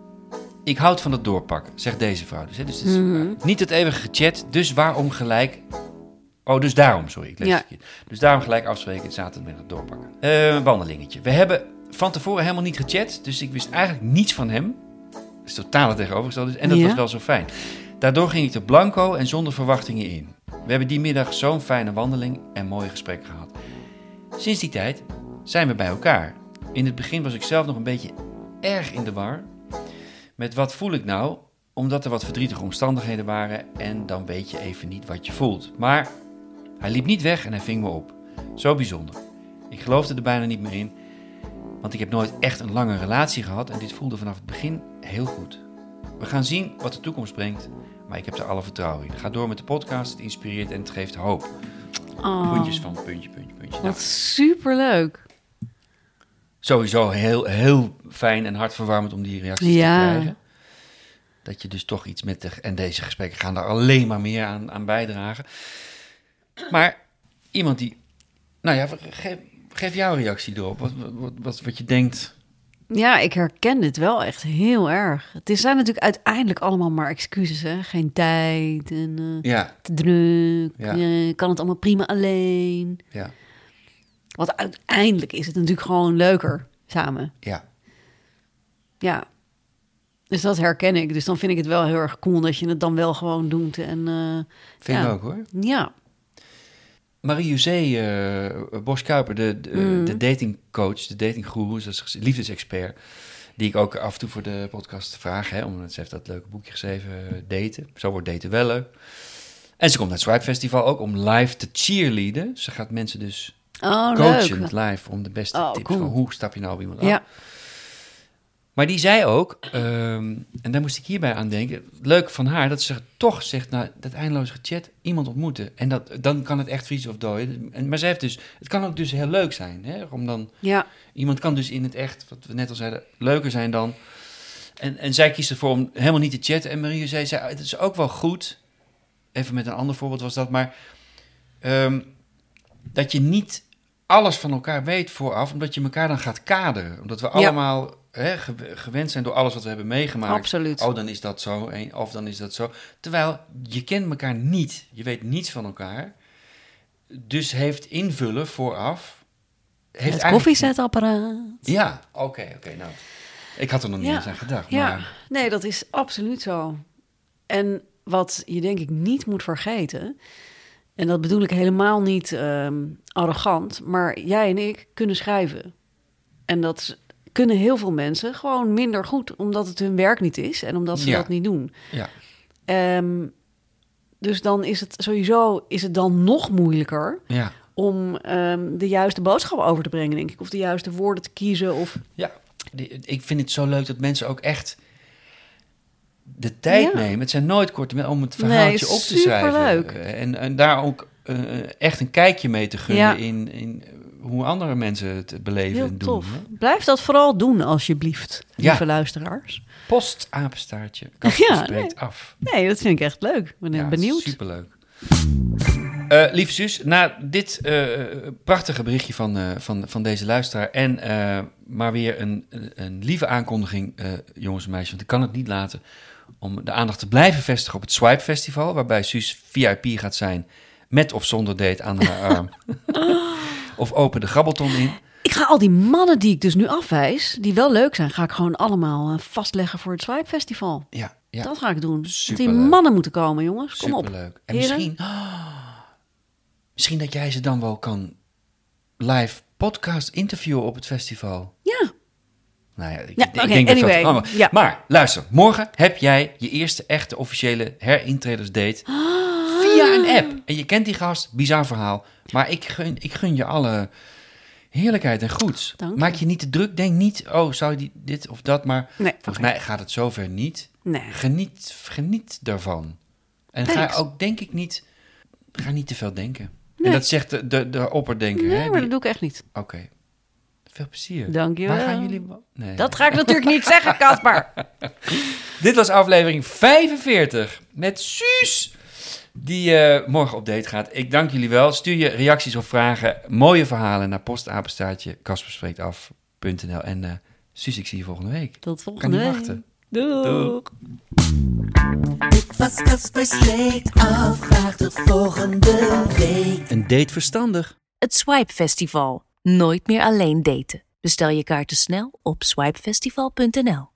Ik houd van het doorpakken, zegt deze vrouw. Dus, hè, dus het is Mm-hmm. niet het eeuwige gechat, dus waarom gelijk... Oh, dus daarom, sorry, ik lees Ja. het verkeerd. Dus daarom gelijk afspreken, zaterdag met het doorpakken. Uh, wandelingetje. We hebben van tevoren helemaal niet gechat, dus ik wist eigenlijk niets van hem. Dat is totaal het tegenovergestelde. En dat Ja. was wel zo fijn. Daardoor ging ik er blanco en zonder verwachtingen in. We hebben die middag zo'n fijne wandeling en mooie gesprekken gehad. Sinds die tijd zijn we bij elkaar. In het begin was ik zelf nog een beetje erg in de war. Met wat voel ik nou? Omdat er wat verdrietige omstandigheden waren en dan weet je even niet wat je voelt. Maar hij liep niet weg en hij ving me op. Zo bijzonder. Ik geloofde er bijna niet meer in, want ik heb nooit echt een lange relatie gehad en dit voelde vanaf het begin heel goed. We gaan zien wat de toekomst brengt, maar ik heb er alle vertrouwen in. Ga door met de podcast, het inspireert en het geeft hoop. Oh, Puntjes van puntje, puntje, puntje. Nou, wat superleuk. sowieso heel, heel fijn en hartverwarmend om die reacties Ja. te krijgen. Dat je dus toch iets met de... En deze gesprekken gaan daar alleen maar meer aan, aan bijdragen. Maar iemand die... Nou ja, geef, geef jouw reactie erop. Wat, wat, wat, wat je denkt... Ja, ik herken dit wel echt heel erg. Het is- zijn natuurlijk uiteindelijk allemaal maar excuses, hè? Geen tijd en eh, Ja, te druk. Ja. Je kan het allemaal prima alleen. ja, Want uiteindelijk is het natuurlijk gewoon leuker samen. ja. Ja. Dus dat herken ik. Dus dan vind ik het wel heel erg cool dat je het dan wel gewoon doet. En, eh, Vind ik ja. ook hoor. Ja. Marie-José uh, Bosch-Kuiper, de, de, Mm. de datingcoach, de datinggoeroe, dat is liefdesexpert, die ik ook af en toe voor de podcast vraag, hè, omdat ze heeft dat leuke boekje geschreven, uh, Daten. Zo wordt daten wel leuk. En ze komt naar het Swipe Festival ook om live te cheerleaden. Ze gaat mensen dus Oh, coachen leuk. live om de beste Oh, tips cool. van hoe stap je nou op iemand af. Ja. Maar die zei ook, ehm, en daar moest ik hierbij aan denken, leuk van haar, dat ze toch zegt, nou, dat eindeloze chat, iemand ontmoeten. En dat, dan kan het echt vriezen of dooien. En, maar ze heeft dus, het kan ook dus heel leuk zijn, hè, om dan, Ja. iemand kan dus in het echt, wat we net al zeiden, leuker zijn dan En, en zij kiest ervoor om helemaal niet te chatten. En Marie zei, zei, het is ook wel goed. Even met een ander voorbeeld was dat, maar um, dat je niet alles van elkaar weet vooraf, omdat je elkaar dan gaat kaderen. Omdat we allemaal ja. hè, gewend zijn door alles wat we hebben meegemaakt. Absoluut. Oh, dan is dat zo, of dan is dat zo. Terwijl je kent elkaar niet. Je weet niets van elkaar. Dus heeft invullen vooraf... Heeft het koffiezetapparaat. Ja, oké, okay, oké. Okay, nou, ik had er nog niet ja. eens aan gedacht. Ja, maar... nee, dat is absoluut zo. En wat je denk ik niet moet vergeten... en dat bedoel ik helemaal niet um, arrogant... maar jij en ik kunnen schrijven. En dat kunnen heel veel mensen gewoon minder goed... omdat het hun werk niet is en omdat ze ja. dat niet doen. Ja. Um, dus dan is het sowieso is het dan nog moeilijker... Ja. om um, de juiste boodschap over te brengen, denk ik. Of de juiste woorden te kiezen. Of... Ja, ik vind het zo leuk dat mensen ook echt de tijd ja. nemen. Het zijn nooit korte om het verhaaltje nee, op te schrijven. Leuk. En, en daar ook uh, echt een kijkje mee te gunnen ja. in, in hoe andere mensen het beleven Heel en doen. Tof. Hè? Blijf dat vooral doen, alsjeblieft, lieve ja. luisteraars. Post, apenstaartje, Kasper ja, spreekt nee. af. Nee, dat vind ik echt leuk. Ik ben ja, benieuwd. Superleuk. Uh, lieve Suus, na dit uh, prachtige berichtje van, uh, van, van deze luisteraar... en uh, maar weer een, een lieve aankondiging, uh, jongens en meisjes... want ik kan het niet laten om de aandacht te blijven vestigen op het Swipe Festival... waarbij Suus V I P gaat zijn met of zonder date aan haar arm. Of open de grabbelton in. Ik ga al die mannen die ik dus nu afwijs, die wel leuk zijn... ga ik gewoon allemaal uh, vastleggen voor het Swipe Festival. Ja, ja. Dat ga ik doen. Superleuk. Want die mannen moeten komen, jongens. Kom op. Superleuk. En misschien... Oh, Misschien dat jij ze dan wel kan live podcast interviewen op het festival. Ja. Nou ja, ik, ja, ik okay, denk anyway. dat dat... Ja. Maar luister, morgen heb jij je eerste echte officiële herintreders-date ah. via een app. En je kent die gast, bizar verhaal. Maar ik gun, ik gun je alle heerlijkheid en goeds. Dank Maak je. je niet te druk. Denk niet, oh, zou je die, dit of dat. Maar nee, volgens okay. mij gaat het zover niet. Nee. Geniet, geniet daarvan. En Thanks. ga ook, denk ik niet... Ga niet te veel denken. Nee. En dat zegt de, de, de opperdenker. Nee, hè? maar Die... dat doe ik echt niet. Oké. Okay. Veel plezier. Dank je wel. Waar gaan jullie... Nee. Dat ga ik natuurlijk niet zeggen, Kasper. Dit was aflevering vijfenveertig met Suus, die uh, morgen op date gaat. Ik dank jullie wel. Stuur je reacties of vragen, mooie verhalen naar postapenstaartje kasperspreektaf punt n l. En uh, Suus, ik zie je volgende week. Tot volgende week. Kan niet wachten. Doeg. Doeg. Dit was Kasper Spreekt Af. Graag tot volgende week. Een date verstandig. Het Swipe Festival. Nooit meer alleen daten. Bestel je kaarten snel op swipefestival punt n l.